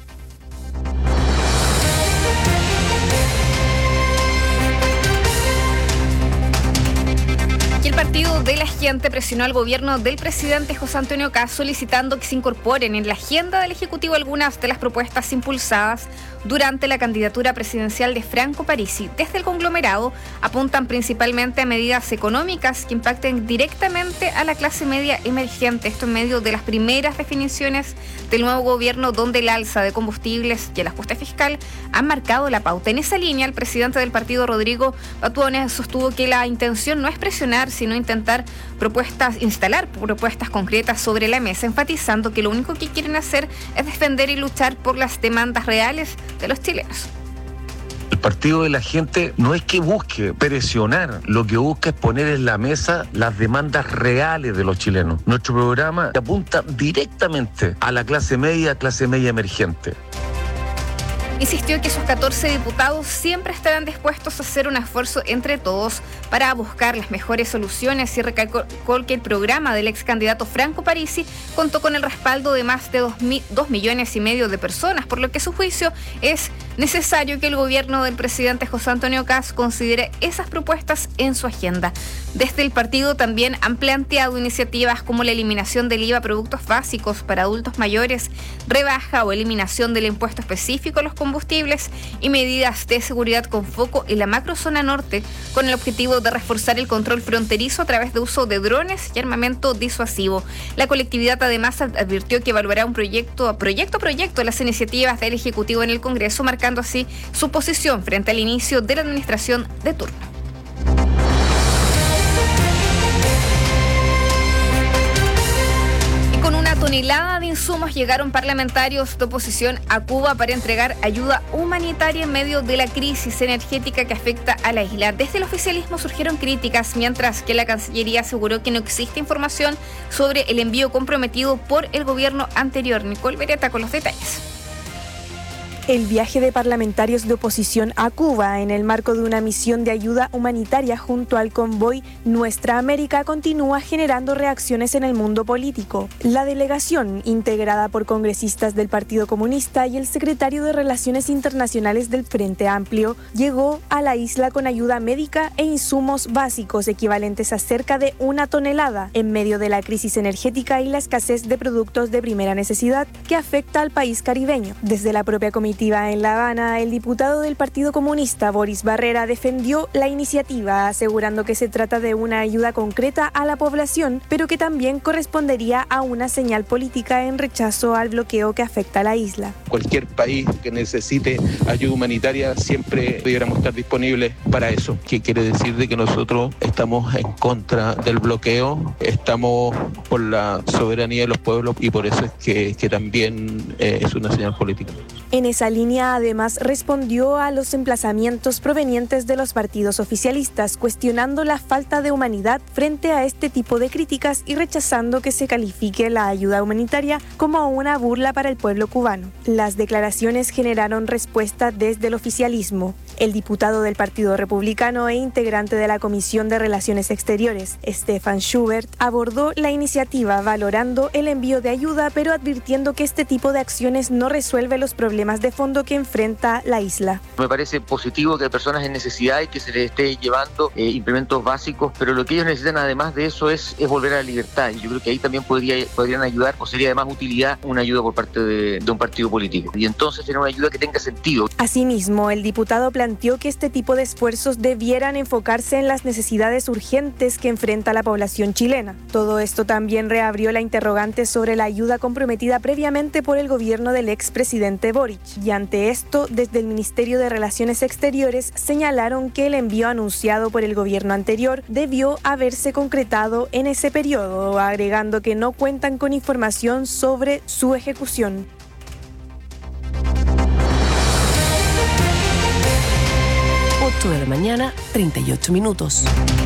S2: Y el Partido de la Gente presionó al gobierno del presidente José Antonio Kast solicitando que se incorporen en la agenda del Ejecutivo algunas de las propuestas impulsadas durante la candidatura presidencial de Franco Parisi. Desde el conglomerado apuntan principalmente a medidas económicas que impacten directamente a la clase media emergente. Esto en medio de las primeras definiciones del nuevo gobierno, donde el alza de combustibles y el ajuste fiscal han marcado la pauta. En esa línea, el presidente del partido, Rodrigo Batuones, sostuvo que la intención no es presionar, sino intentar instalar propuestas concretas sobre la mesa, enfatizando que lo único que quieren hacer es defender y luchar por las demandas reales de los chilenos.
S24: El Partido de la Gente no es que busque presionar, lo que busca es poner en la mesa las demandas reales de los chilenos. Nuestro programa apunta directamente a la clase media emergente.
S2: Insistió que sus 14 diputados siempre estarán dispuestos a hacer un esfuerzo entre todos para buscar las mejores soluciones y recalcó que el programa del ex candidato Franco Parisi contó con el respaldo de más de 2,5 millones de personas, por lo que a su juicio es necesario que el gobierno del presidente José Antonio Kast considere esas propuestas en su agenda. Desde el partido también han planteado iniciativas como la eliminación del IVA a productos básicos para adultos mayores, rebaja o eliminación del impuesto específico a los combustibles y medidas de seguridad con foco en la macrozona norte, con el objetivo de reforzar el control fronterizo a través de uso de drones y armamento disuasivo. La colectividad además advirtió que evaluará un proyecto a proyecto las iniciativas del Ejecutivo en el Congreso, marcando así su posición frente al inicio de la administración de turno. Tonelada de insumos llegaron parlamentarios de oposición a Cuba para entregar ayuda humanitaria en medio de la crisis energética que afecta a la isla. Desde el oficialismo surgieron críticas, mientras que la Cancillería aseguró que no existe información sobre el envío comprometido por el gobierno anterior. Nicole Beretta con los detalles.
S3: El viaje de parlamentarios de oposición a Cuba en el marco de una misión de ayuda humanitaria junto al convoy Nuestra América continúa generando reacciones en el mundo político. La delegación, integrada por congresistas del Partido Comunista y el secretario de Relaciones Internacionales del Frente Amplio, llegó a la isla con ayuda médica e insumos básicos equivalentes a cerca de 1 tonelada en medio de la crisis energética y la escasez de productos de primera necesidad que afecta al país caribeño. Desde la propia comitiva en La Habana, el diputado del Partido Comunista, Boris Barrera, defendió la iniciativa, asegurando que se trata de una ayuda concreta a la población, pero que también correspondería a una señal política en rechazo al bloqueo que afecta a la isla.
S13: Cualquier país que necesite ayuda humanitaria siempre debiéramos estar disponibles para eso. ¿Qué quiere decir? De que nosotros estamos en contra del bloqueo, estamos por la soberanía de los pueblos y por eso es que también es una señal política.
S3: En esa línea, además, respondió a los emplazamientos provenientes de los partidos oficialistas, cuestionando la falta de humanidad frente a este tipo de críticas y rechazando que se califique la ayuda humanitaria como una burla para el pueblo cubano. Las declaraciones generaron respuesta desde el oficialismo. El diputado del Partido Republicano e integrante de la Comisión de Relaciones Exteriores, Stefan Schubert, abordó la iniciativa valorando el envío de ayuda, pero advirtiendo que este tipo de acciones no resuelve los problemas de fondo que enfrenta la isla.
S23: Me parece positivo que hay personas en necesidad y que se les esté llevando implementos básicos, pero lo que ellos necesitan además de eso es volver a la libertad, y yo creo que ahí también podrían ayudar, o sería de más utilidad una ayuda por parte de un partido político, y entonces sería una ayuda que tenga sentido.
S3: Asimismo, el diputado planteó que este tipo de esfuerzos debieran enfocarse en las necesidades urgentes que enfrenta la población chilena. Todo esto también reabrió la interrogante sobre la ayuda comprometida previamente por el gobierno del expresidente Boric. Y ante esto, desde el Ministerio de Relaciones Exteriores señalaron que el envío anunciado por el gobierno anterior debió haberse concretado en ese periodo, agregando que no cuentan con información sobre su ejecución.
S17: De la mañana, 38 minutos.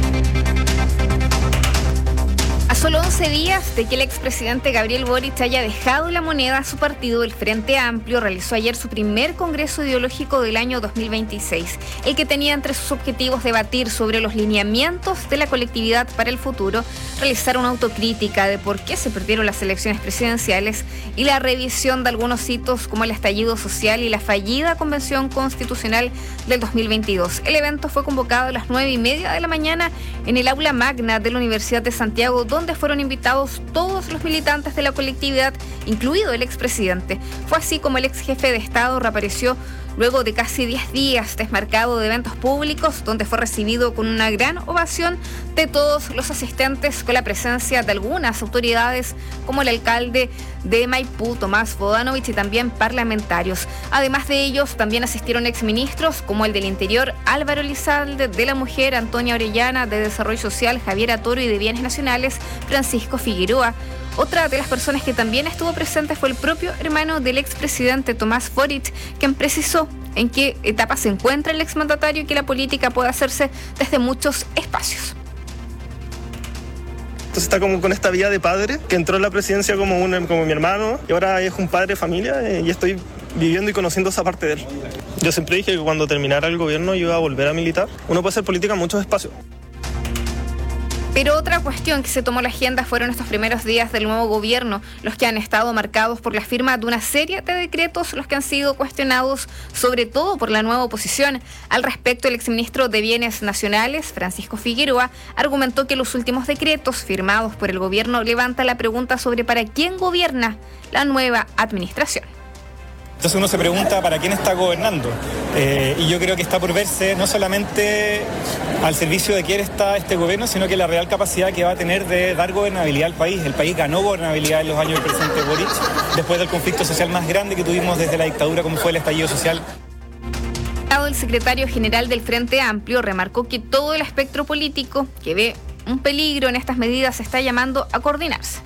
S2: A solo 11 días de que el expresidente Gabriel Boric haya dejado la moneda, su partido, el Frente Amplio, realizó ayer su primer congreso ideológico del año 2026, el que tenía entre sus objetivos debatir sobre los lineamientos de la colectividad para el futuro, realizar una autocrítica de por qué se perdieron las elecciones presidenciales y la revisión de algunos hitos como el estallido social y la fallida convención constitucional del 2022. El evento fue convocado a las 9:30 de la mañana en el aula magna de la Universidad de Santiago, donde fueron invitados todos los militantes de la colectividad, incluido el expresidente. Fue así como el ex jefe de Estado reapareció luego de casi 10 días desmarcado de eventos públicos, donde fue recibido con una gran ovación de todos los asistentes, con la presencia de algunas autoridades como el alcalde de Maipú, Tomás Bodanovich, y también parlamentarios. Además de ellos, también asistieron exministros como el del Interior, Álvaro Elizalde, de la Mujer, Antonia Orellana, de Desarrollo Social, Javier Atoro, y de Bienes Nacionales, Francisco Figueroa. Otra de las personas que también estuvo presente fue el propio hermano del expresidente, Tomás Boric, quien precisó en qué etapa se encuentra el exmandatario y que la política puede hacerse desde muchos espacios.
S5: Entonces está como con esta vida de padre, que entró en la presidencia como mi hermano, y ahora es un padre de familia, y estoy viviendo y conociendo esa parte de él. Yo siempre dije que cuando terminara el gobierno yo iba a volver a militar. Uno puede hacer política en muchos espacios.
S2: Pero otra cuestión que se tomó la agenda fueron estos primeros días del nuevo gobierno, los que han estado marcados por la firma de una serie de decretos, los que han sido cuestionados sobre todo por la nueva oposición. Al respecto, el exministro de Bienes Nacionales, Francisco Figueroa, argumentó que los últimos decretos firmados por el gobierno levantan la pregunta sobre para quién gobierna la nueva administración.
S6: Entonces uno se pregunta para quién está gobernando, y yo creo que está por verse no solamente al servicio de quién está este gobierno, sino que la real capacidad que va a tener de dar gobernabilidad al país. El país ganó gobernabilidad en los años del presidente Boric, después del conflicto social más grande que tuvimos desde la dictadura, como fue el estallido social.
S2: El secretario general del Frente Amplio remarcó que todo el espectro político que ve un peligro en estas medidas se está llamando a coordinarse.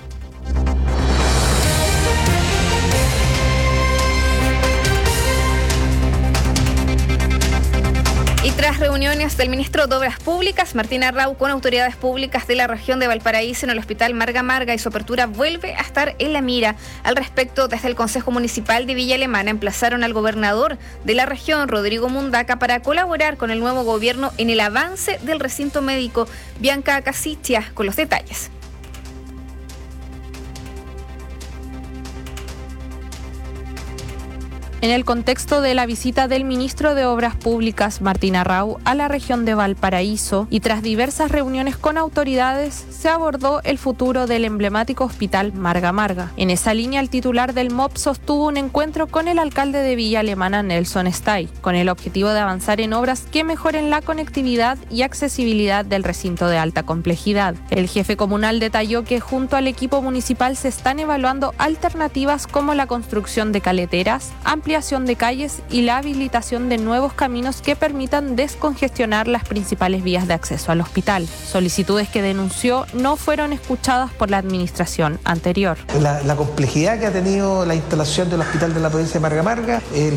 S2: Y tras reuniones del ministro de Obras Públicas, Martín Arrau, con autoridades públicas de la región de Valparaíso en el Hospital Marga Marga, y su apertura vuelve a estar en la mira. Al respecto, desde el Consejo Municipal de Villa Alemana emplazaron al gobernador de la región, Rodrigo Mundaca, para colaborar con el nuevo gobierno en el avance del recinto médico. Bianca Casitia con los detalles.
S7: En el contexto de la visita del ministro de Obras Públicas, Martín Arrau, a la región de Valparaíso, y tras diversas reuniones con autoridades, se abordó el futuro del emblemático Hospital Marga Marga. En esa línea, el titular del MOP sostuvo un encuentro con el alcalde de Villa Alemana, Nelson Stay, con el objetivo de avanzar en obras que mejoren la conectividad y accesibilidad del recinto de alta complejidad. El jefe comunal detalló que junto al equipo municipal se están evaluando alternativas como la construcción de caleteras, ampliación de calles y la habilitación de nuevos caminos que permitan descongestionar las principales vías de acceso al hospital. Solicitudes que denunció no fueron escuchadas por la administración anterior.
S8: La complejidad que ha tenido la instalación del hospital de la provincia de Marga Marga, el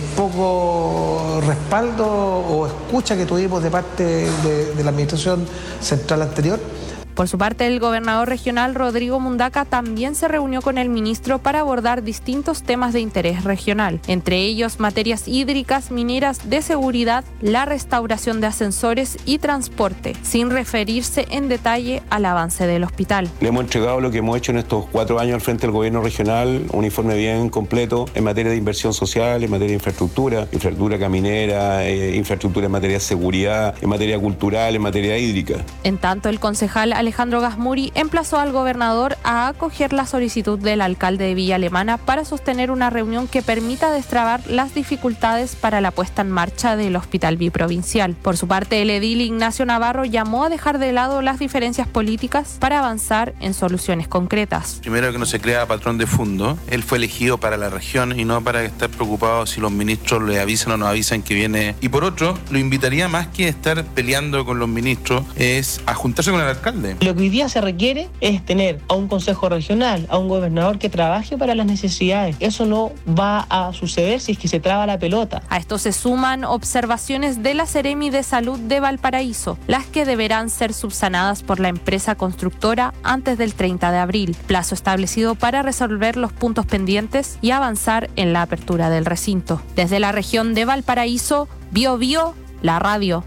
S8: poco respaldo o escucha que tuvimos de parte de la administración central anterior.
S7: Por su parte, el gobernador regional Rodrigo Mundaca también se reunió con el ministro para abordar distintos temas de interés regional, entre ellos materias hídricas, mineras, de seguridad, la restauración de ascensores y transporte, sin referirse en detalle al avance del hospital.
S9: Le hemos entregado lo que hemos hecho en estos 4 años al frente del gobierno regional, un informe bien completo en materia de inversión social, en materia de infraestructura caminera, infraestructura en materia de seguridad, en materia cultural, en materia hídrica.
S7: En tanto, el concejal Alejandro Gasmuri emplazó al gobernador a acoger la solicitud del alcalde de Villa Alemana para sostener una reunión que permita destrabar las dificultades para la puesta en marcha del hospital biprovincial. Por su parte, el edil Ignacio Navarro llamó a dejar de lado las diferencias políticas para avanzar en soluciones concretas.
S10: Primero, que no se crea patrón de fondo. Él fue elegido para la región y no para estar preocupado si los ministros le avisan o no avisan que viene. Y por otro, lo invitaría, más que estar peleando con los ministros, es a juntarse con el alcalde.
S11: Lo que hoy día se requiere es tener a un consejo regional, a un gobernador que trabaje para las necesidades. Eso no va a suceder si es que se traba la pelota.
S7: A esto se suman observaciones de la Seremi de Salud de Valparaíso, las que deberán ser subsanadas por la empresa constructora antes del 30 de abril, plazo establecido para resolver los puntos pendientes y avanzar en la apertura del recinto. Desde la región de Valparaíso, BioBio, la radio.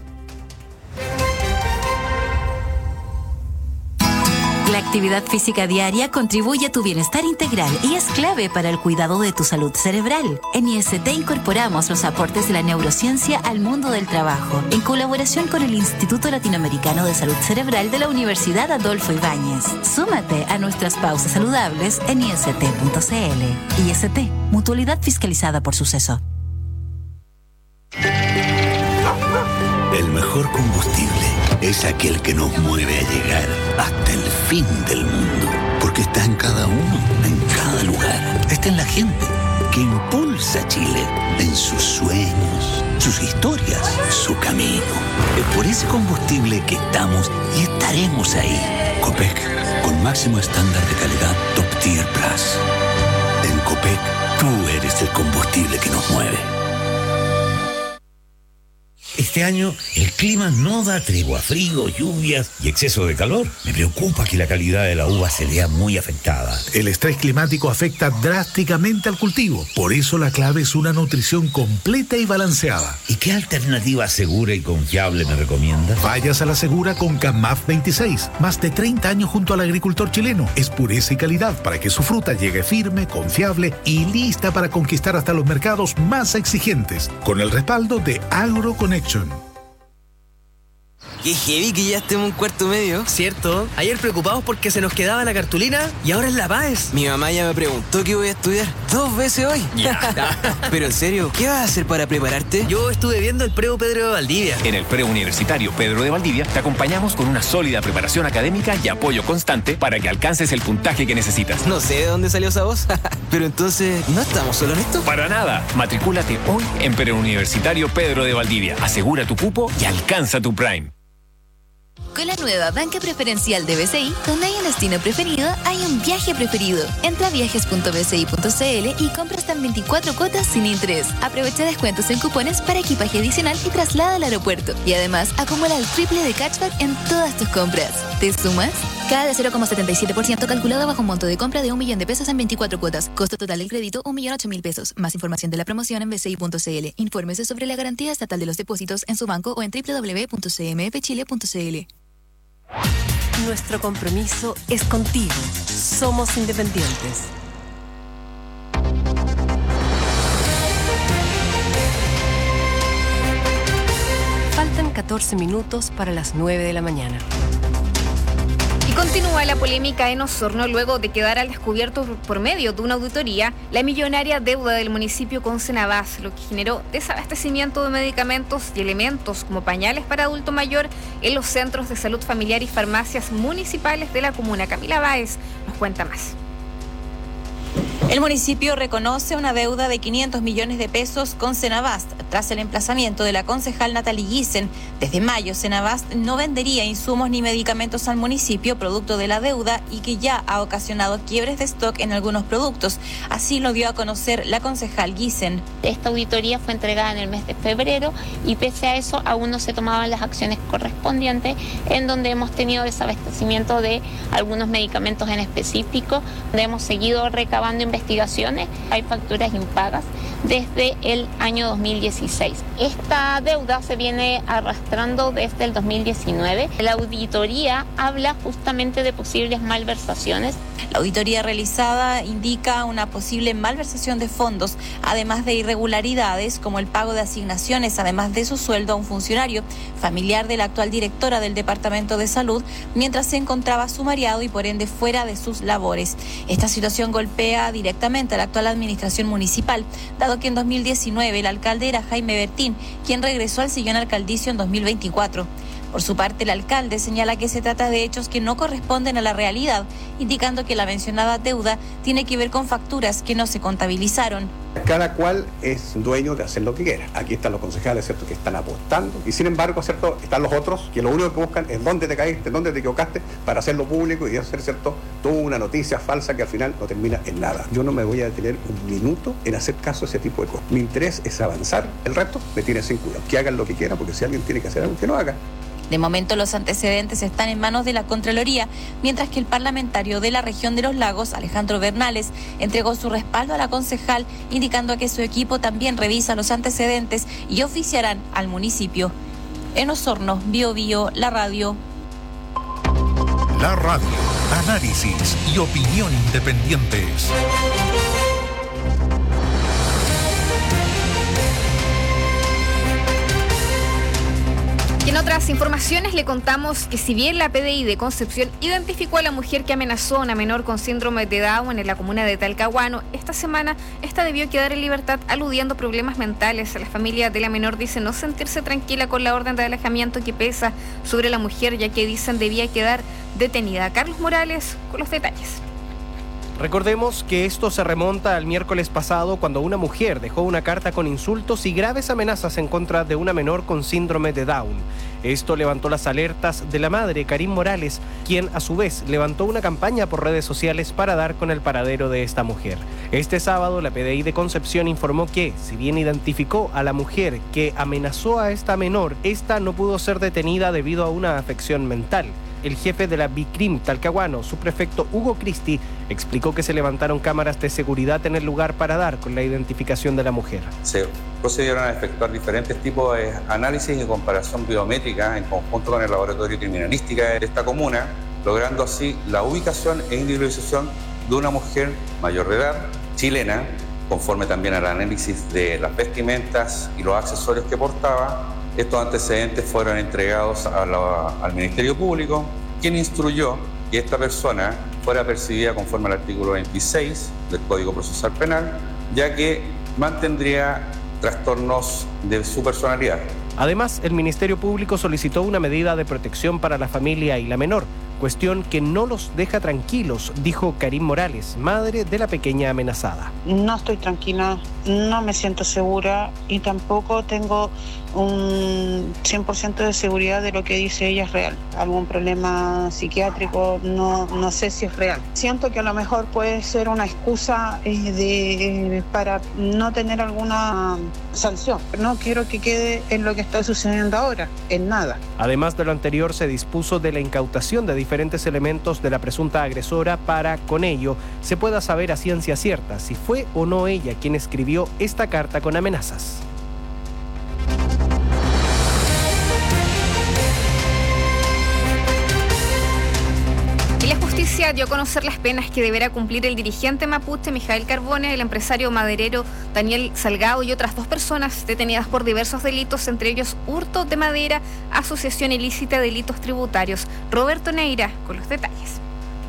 S12: La actividad física diaria contribuye a tu bienestar integral y es clave para el cuidado de tu salud cerebral. En IST incorporamos los aportes de la neurociencia al mundo del trabajo, en colaboración con el Instituto Latinoamericano de Salud Cerebral de la Universidad Adolfo Ibáñez. Súmate a nuestras pausas saludables en ist.cl. IST, mutualidad fiscalizada por Suceso.
S25: El mejor combustible es aquel que nos mueve a llegar hasta el fin del mundo, porque está en cada uno, en cada lugar. Está en la gente que impulsa a Chile, en sus sueños, sus historias, su camino. Es por ese combustible que estamos y estaremos ahí. Copec, con máximo estándar de calidad Top Tier Plus. En Copec, tú eres el combustible que nos mueve.
S1: este año el clima no da tregua, frío, lluvias y exceso de calor. Me preocupa que la calidad de la uva se vea muy afectada.
S18: El estrés climático afecta drásticamente al cultivo. Por eso la clave es una nutrición completa y balanceada.
S1: ¿Y qué alternativa segura y confiable me recomienda?
S18: Vayas a la segura con CAMAF 26. Más de 30 años junto al agricultor chileno. Es pureza y calidad para que su fruta llegue firme, confiable y lista para conquistar hasta los mercados más exigentes. Con el respaldo de AgroConnection.
S4: Qué heavy que ya estemos en cuarto medio.
S14: Cierto, ayer preocupados porque se nos quedaba la cartulina y ahora es la PAES.
S4: Mi mamá ya me preguntó qué voy a estudiar 2 veces hoy. Pero en serio, ¿qué vas a hacer para prepararte?
S14: Yo estuve viendo el Preu Pedro de Valdivia.
S16: En el Preuniversitario Pedro de Valdivia te acompañamos con una sólida preparación académica y apoyo constante para que alcances el puntaje que necesitas.
S4: No sé de dónde salió esa voz, pero entonces, ¿no estamos solo en esto?
S16: Para nada, matricúlate hoy en Preuniversitario Pedro de Valdivia. Asegura tu cupo y alcanza tu Prime.
S12: Con la nueva banca preferencial de BCI, donde hay un destino preferido, hay un viaje preferido. Entra a viajes.bci.cl y compra hasta en 24 cuotas sin interés. Aprovecha descuentos en cupones para equipaje adicional y traslado al aeropuerto. Y además, acumula el triple de cashback en todas tus compras. ¿Te sumas? Cada de 0,77% calculado bajo un monto de compra de 1 millón de pesos en 24 cuotas. Costo total del crédito, 1.008.000 pesos. Más información de la promoción en bci.cl. Infórmese sobre la garantía estatal de los depósitos en su banco o en www.cmfchile.cl.
S17: Nuestro compromiso es contigo. Somos independientes. Faltan 14 minutos para las 9 de la mañana.
S2: Y continúa la polémica en Osorno luego de quedar al descubierto por medio de una auditoría la millonaria deuda del municipio con Cenabás, lo que generó desabastecimiento de medicamentos y elementos como pañales para adulto mayor en los centros de salud familiar y farmacias municipales de la comuna. Camila Báez nos cuenta más.
S15: El municipio reconoce una deuda de 500 millones de pesos con Cenabast tras el emplazamiento de la concejal Natalie Gissen. Desde mayo, Cenabast no vendería insumos ni medicamentos al municipio producto de la deuda y que ya ha ocasionado quiebres de stock en algunos productos. Así lo dio a conocer la concejal Gissen.
S22: Esta auditoría fue entregada en el mes de febrero y pese a eso aún no se tomaban las acciones correspondientes, en donde hemos tenido desabastecimiento de algunos medicamentos en específico, donde hemos seguido recabando investigaciones. Hay facturas impagas desde el año 2016. Esta deuda se viene arrastrando desde el 2019. La auditoría habla justamente de posibles malversaciones.
S15: La auditoría realizada indica una posible malversación de fondos, además de irregularidades como el pago de asignaciones, además de su sueldo a un funcionario familiar de la actual directora del Departamento de Salud, mientras se encontraba sumariado y por ende fuera de sus labores. Esta situación golpea directamente a la actual administración municipal, dado que en 2019 el alcalde era Jaime Bertín, quien regresó al sillón alcaldicio en 2024. Por su parte, el alcalde señala que se trata de hechos que no corresponden a la realidad, indicando que la mencionada deuda tiene que ver con facturas que no se contabilizaron.
S26: Cada cual es dueño de hacer lo que quiera. Aquí están los concejales, ¿cierto?, que están apostando, y sin embargo, ¿cierto?, están los otros que lo único que buscan es dónde te caíste, dónde te equivocaste, para hacerlo público y hacer, ¿cierto?, toda una noticia falsa que al final no termina en nada. Yo no me voy a detener un minuto en hacer caso a ese tipo de cosas. Mi interés es avanzar, el resto me tiene sin cuidado. Que hagan lo que quieran, porque si alguien tiene que hacer algo, que no haga.
S15: De momento los antecedentes están en manos de la Contraloría, mientras que el parlamentario de la región de los Lagos, Alejandro Bernales, entregó su respaldo a la concejal, indicando que su equipo también revisa los antecedentes y oficiarán al municipio. En Osorno, Bio Bio, la radio.
S18: La radio, análisis y opinión independientes.
S2: Y en otras informaciones le contamos que si bien la PDI de Concepción identificó a la mujer que amenazó a una menor con síndrome de Down en la comuna de Talcahuano, esta semana esta debió quedar en libertad aludiendo problemas mentales. La familia de la menor dice no sentirse tranquila con la orden de alejamiento que pesa sobre la mujer, ya que dicen debía quedar detenida. Carlos Morales con los detalles.
S27: Recordemos que esto se remonta al miércoles pasado, cuando una mujer dejó una carta con insultos y graves amenazas en contra de una menor con síndrome de Down. Esto levantó las alertas de la madre, Karim Morales, quien a su vez levantó una campaña por redes sociales para dar con el paradero de esta mujer. Este sábado la PDI de Concepción informó que, si bien identificó a la mujer que amenazó a esta menor, esta no pudo ser detenida debido a una afección mental. El jefe de la BICRIM Talcahuano, subprefecto Hugo Cristi, explicó que se levantaron cámaras de seguridad en el lugar para dar con la identificación de la mujer.
S3: Se procedieron a efectuar diferentes tipos de análisis y comparación biométrica en conjunto con el laboratorio de criminalística de esta comuna, logrando así la ubicación e individualización de una mujer mayor de edad, chilena, conforme también al análisis de las vestimentas y los accesorios que portaba. Estos antecedentes fueron entregados al Ministerio Público, quien instruyó que esta persona fuera percibida conforme al artículo 26 del Código Procesal Penal, ya que mantendría trastornos de su personalidad.
S27: Además, el Ministerio Público solicitó una medida de protección para la familia y la menor, cuestión que no los deja tranquilos, dijo Karim Morales, madre de la pequeña amenazada.
S13: No estoy tranquila, no me siento segura y tampoco tengo un 100% de seguridad de lo que dice ella es real. Algún problema psiquiátrico, no sé si es real. Siento que a lo mejor puede ser una excusa para no tener alguna sanción. No quiero que quede en lo que está sucediendo ahora, en nada.
S27: Además de lo anterior, se dispuso de la incautación de diferentes elementos de la presunta agresora para, con ello, se pueda saber a ciencia cierta si fue o no ella quien escribió esta carta con amenazas.
S2: Y la justicia dio a conocer las penas que deberá cumplir el dirigente mapuche Mijael Carbone, el empresario maderero Daniel Salgado y otras 2 personas detenidas por diversos delitos, entre ellos hurto de madera, asociación ilícita, delitos tributarios. Roberto Neira con los detalles.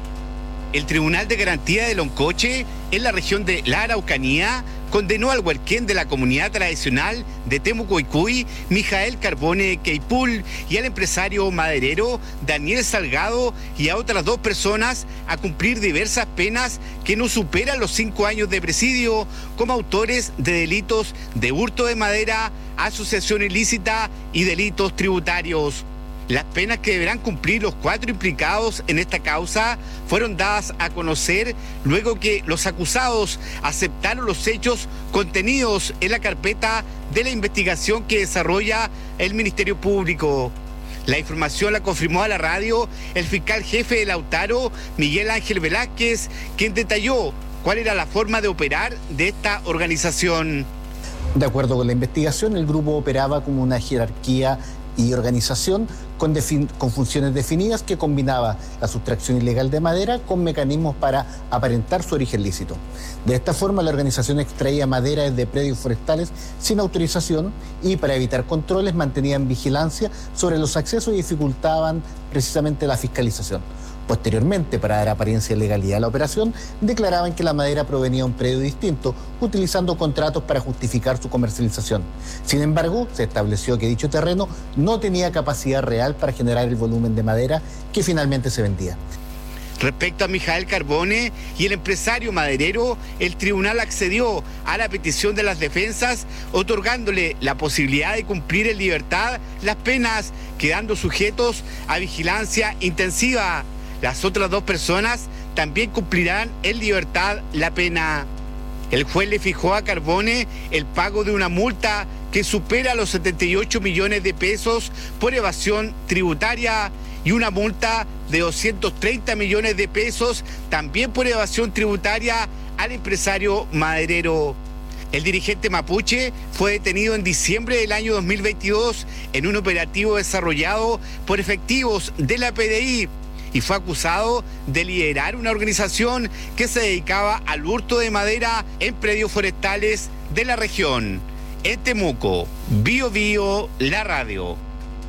S19: El Tribunal de Garantía de Loncoche, en la región de la Araucanía, condenó al huarquén de la comunidad tradicional de Temucoicuy, Mijael Carbone Queipul, y al empresario maderero Daniel Salgado y a otras 2 personas a cumplir diversas penas que no superan los 5 años de presidio como autores de delitos de hurto de madera, asociación ilícita y delitos tributarios. Las penas que deberán cumplir los 4 implicados en esta causa fueron dadas a conocer luego que los acusados aceptaron los hechos contenidos en la carpeta de la investigación que desarrolla el Ministerio Público. La información la confirmó a la radio el fiscal jefe de Lautaro, Miguel Ángel Velázquez, quien detalló cuál era la forma de operar de esta organización.
S20: De acuerdo con la investigación, el grupo operaba como una jerarquía y organización con funciones definidas que combinaba la sustracción ilegal de madera con mecanismos para aparentar su origen lícito. De esta forma, la organización extraía madera desde predios forestales sin autorización y, para evitar controles, mantenían vigilancia sobre los accesos y dificultaban precisamente la fiscalización. Posteriormente, para dar apariencia de legalidad a la operación, declaraban que la madera provenía de un predio distinto, utilizando contratos para justificar su comercialización. Sin embargo, se estableció que dicho terreno no tenía capacidad real para generar el volumen de madera que finalmente se vendía.
S19: Respecto a Mijael Carbone y el empresario maderero, el tribunal accedió a la petición de las defensas, otorgándole la posibilidad de cumplir en libertad las penas, quedando sujetos a vigilancia intensiva. Las otras 2 personas también cumplirán en libertad la pena. El juez le fijó a Carbone el pago de una multa que supera los 78 millones de pesos por evasión tributaria y una multa de 230 millones de pesos también por evasión tributaria al empresario maderero. El dirigente mapuche fue detenido en diciembre del año 2022 en un operativo desarrollado por efectivos de la PDI y fue acusado de liderar una organización que se dedicaba al hurto de madera en predios forestales de la región. En Temuco, Bio Bio, la radio.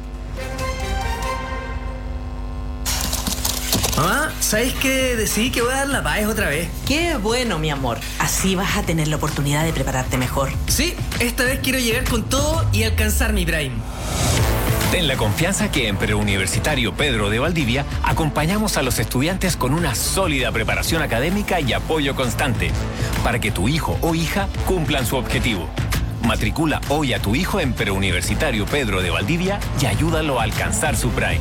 S14: Mamá, ¿sabes qué? Decidí que voy a dar la paz otra vez.
S21: Qué bueno, mi amor. Así vas a tener la oportunidad de prepararte mejor.
S14: Sí, esta vez quiero llegar con todo y alcanzar mi prime.
S16: Ten la confianza que en Preuniversitario Pedro de Valdivia acompañamos a los estudiantes con una sólida preparación académica y apoyo constante para que tu hijo o hija cumplan su objetivo. Matricula hoy a tu hijo en Preuniversitario Pedro de Valdivia y ayúdalo a alcanzar su prime.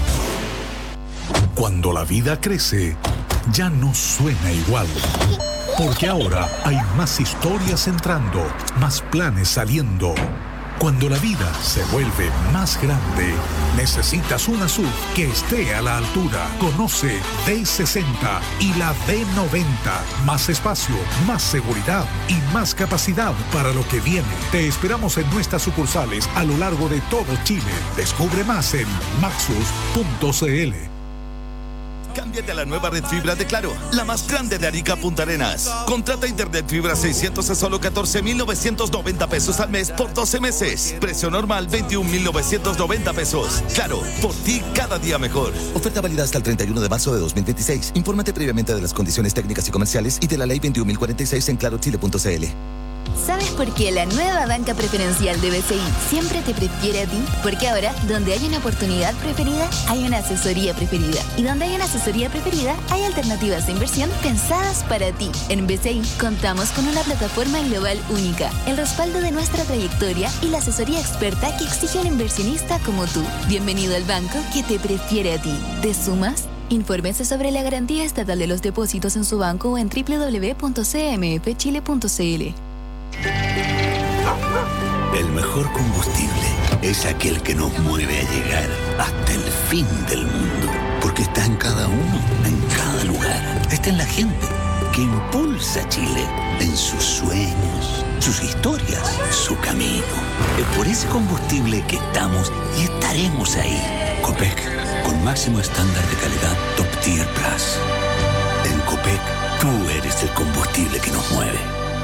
S18: Cuando la vida crece, ya no suena igual. Porque ahora hay más historias entrando, más planes saliendo. Cuando la vida se vuelve más grande, necesitas una SUV que esté a la altura. Conoce D60 y la D90. Más espacio, más seguridad y más capacidad para lo que viene. Te esperamos en nuestras sucursales a lo largo de todo Chile. Descubre más en maxus.cl.
S5: Cámbiate a la nueva red fibra de Claro, la más grande de Arica Punta Arenas. Contrata internet fibra 600 a solo 14.990 pesos al mes por 12 meses. Precio normal 21.990 pesos. Claro, por ti cada día mejor.
S6: Oferta válida hasta el 31 de marzo de 2026. Infórmate previamente de las condiciones técnicas y comerciales y de la ley 21.046 en clarochile.cl.
S8: ¿Sabes por qué la nueva banca preferencial de BCI siempre te prefiere a ti? Porque ahora, donde hay una oportunidad preferida, hay una asesoría preferida. Y donde hay una asesoría preferida, hay alternativas de inversión pensadas para ti. En BCI contamos con una plataforma global única, el respaldo de nuestra trayectoria y la asesoría experta que exige un inversionista como tú. Bienvenido al banco que te prefiere a ti. ¿Te sumas? Infórmese sobre la garantía estatal de los depósitos en su banco o en www.cmfchile.cl.
S25: El mejor combustible es aquel que nos mueve a llegar hasta el fin del mundo. Porque está en cada uno, en cada lugar. Está en la gente que impulsa a Chile en sus sueños, sus historias, su camino. Es por ese combustible que estamos y estaremos ahí. Copec, con máximo estándar de calidad Top Tier Plus. En Copec, tú eres el combustible que nos mueve.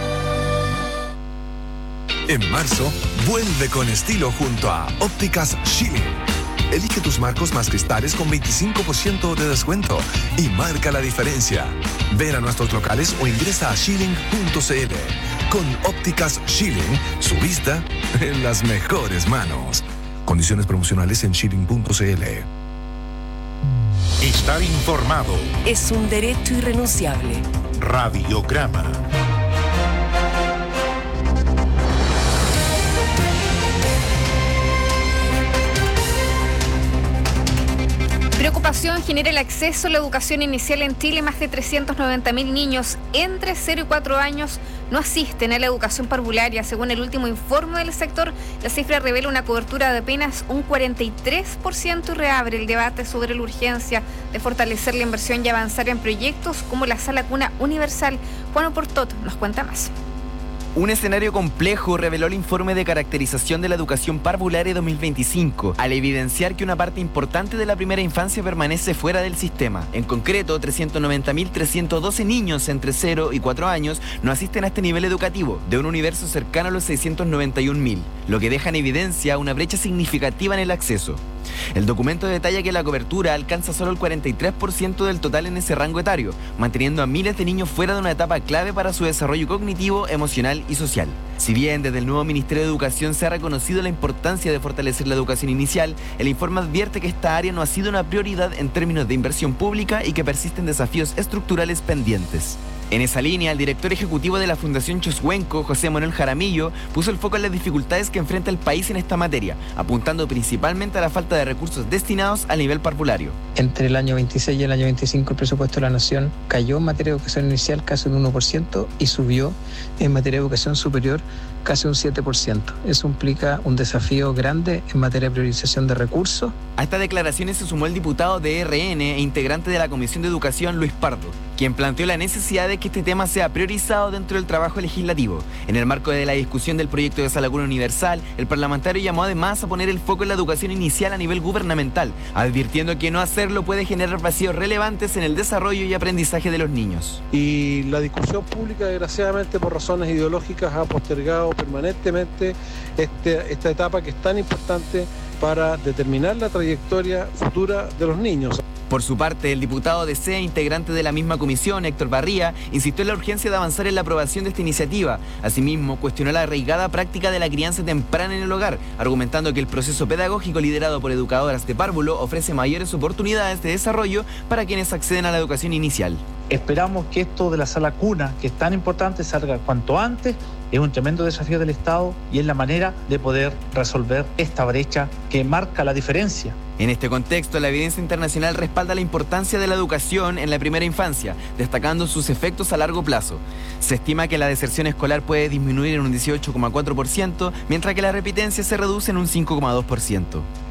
S9: En marzo, vuelve con estilo junto a Ópticas Schilling. Elige tus marcos más cristales con 25% de descuento y marca la diferencia. Ven a nuestros locales o ingresa a schilling.cl. Con Ópticas Schilling, su vista en las mejores manos. Condiciones promocionales en schilling.cl.
S18: Estar informado
S17: es un derecho irrenunciable.
S18: Radiograma.
S2: Preocupación genera el acceso a la educación inicial en Chile. Más de 390.000 niños entre 0 y 4 años no asisten a la educación parvularia. Según el último informe del sector, la cifra revela una cobertura de apenas un 43% y reabre el debate sobre la urgencia de fortalecer la inversión y avanzar en proyectos como la Sala Cuna Universal. Juan Oportot nos cuenta más.
S10: Un escenario complejo reveló el informe de caracterización de la educación parvularia 2025, al evidenciar que una parte importante de la primera infancia permanece fuera del sistema. En concreto, 390.312 niños entre 0 y 4 años no asisten a este nivel educativo, de un universo cercano a los 691.000, lo que deja en evidencia una brecha significativa en el acceso. El documento detalla que la cobertura alcanza solo el 43% del total en ese rango etario, manteniendo a miles de niños fuera de una etapa clave para su desarrollo cognitivo, emocional y social. Si bien desde el nuevo Ministerio de Educación se ha reconocido la importancia de fortalecer la educación inicial, el informe advierte que esta área no ha sido una prioridad en términos de inversión pública y que persisten desafíos estructurales pendientes. En esa línea, el director ejecutivo de la Fundación Choshuenco, José Manuel Jaramillo, puso el foco en las dificultades que enfrenta el país en esta materia, apuntando principalmente a la falta de recursos destinados al nivel parvulario.
S23: Entre el año 26 y el año 25 el presupuesto de la Nación cayó en materia de educación inicial casi un 1% y subió en materia de educación superior casi un 7%. Eso implica un desafío grande en materia de priorización de recursos.
S10: A estas declaraciones se sumó el diputado de RN e integrante de la Comisión de Educación, Luis Pardo, quien planteó la necesidad de que este tema sea priorizado dentro del trabajo legislativo. En el marco de la discusión del proyecto de Sala Cuna Universal, el parlamentario llamó además a poner el foco en la educación inicial a nivel gubernamental, advirtiendo que no hacerlo puede generar vacíos relevantes en el desarrollo y aprendizaje de los niños.
S24: Y la discusión pública, desgraciadamente, por razones ideológicas, ha postergado permanentemente esta etapa que es tan importante para determinar la trayectoria futura de los niños.
S10: Por su parte, el diputado de CEA, integrante de la misma comisión, Héctor Barría, insistió en la urgencia de avanzar en la aprobación de esta iniciativa. Asimismo, cuestionó la arraigada práctica de la crianza temprana en el hogar, argumentando que el proceso pedagógico liderado por educadoras de párvulo ofrece mayores oportunidades de desarrollo para quienes acceden a la educación inicial.
S28: Esperamos que esto de la Sala Cuna, que es tan importante, salga cuanto antes
S1: Es un tremendo desafío del Estado y es la manera de poder resolver esta brecha que marca la diferencia.
S10: En este contexto, la evidencia internacional respalda la importancia de la educación en la primera infancia, destacando sus efectos a largo plazo. Se estima que la deserción escolar puede disminuir en un 18,4%, mientras que la repitencia se reduce en un 5,2%.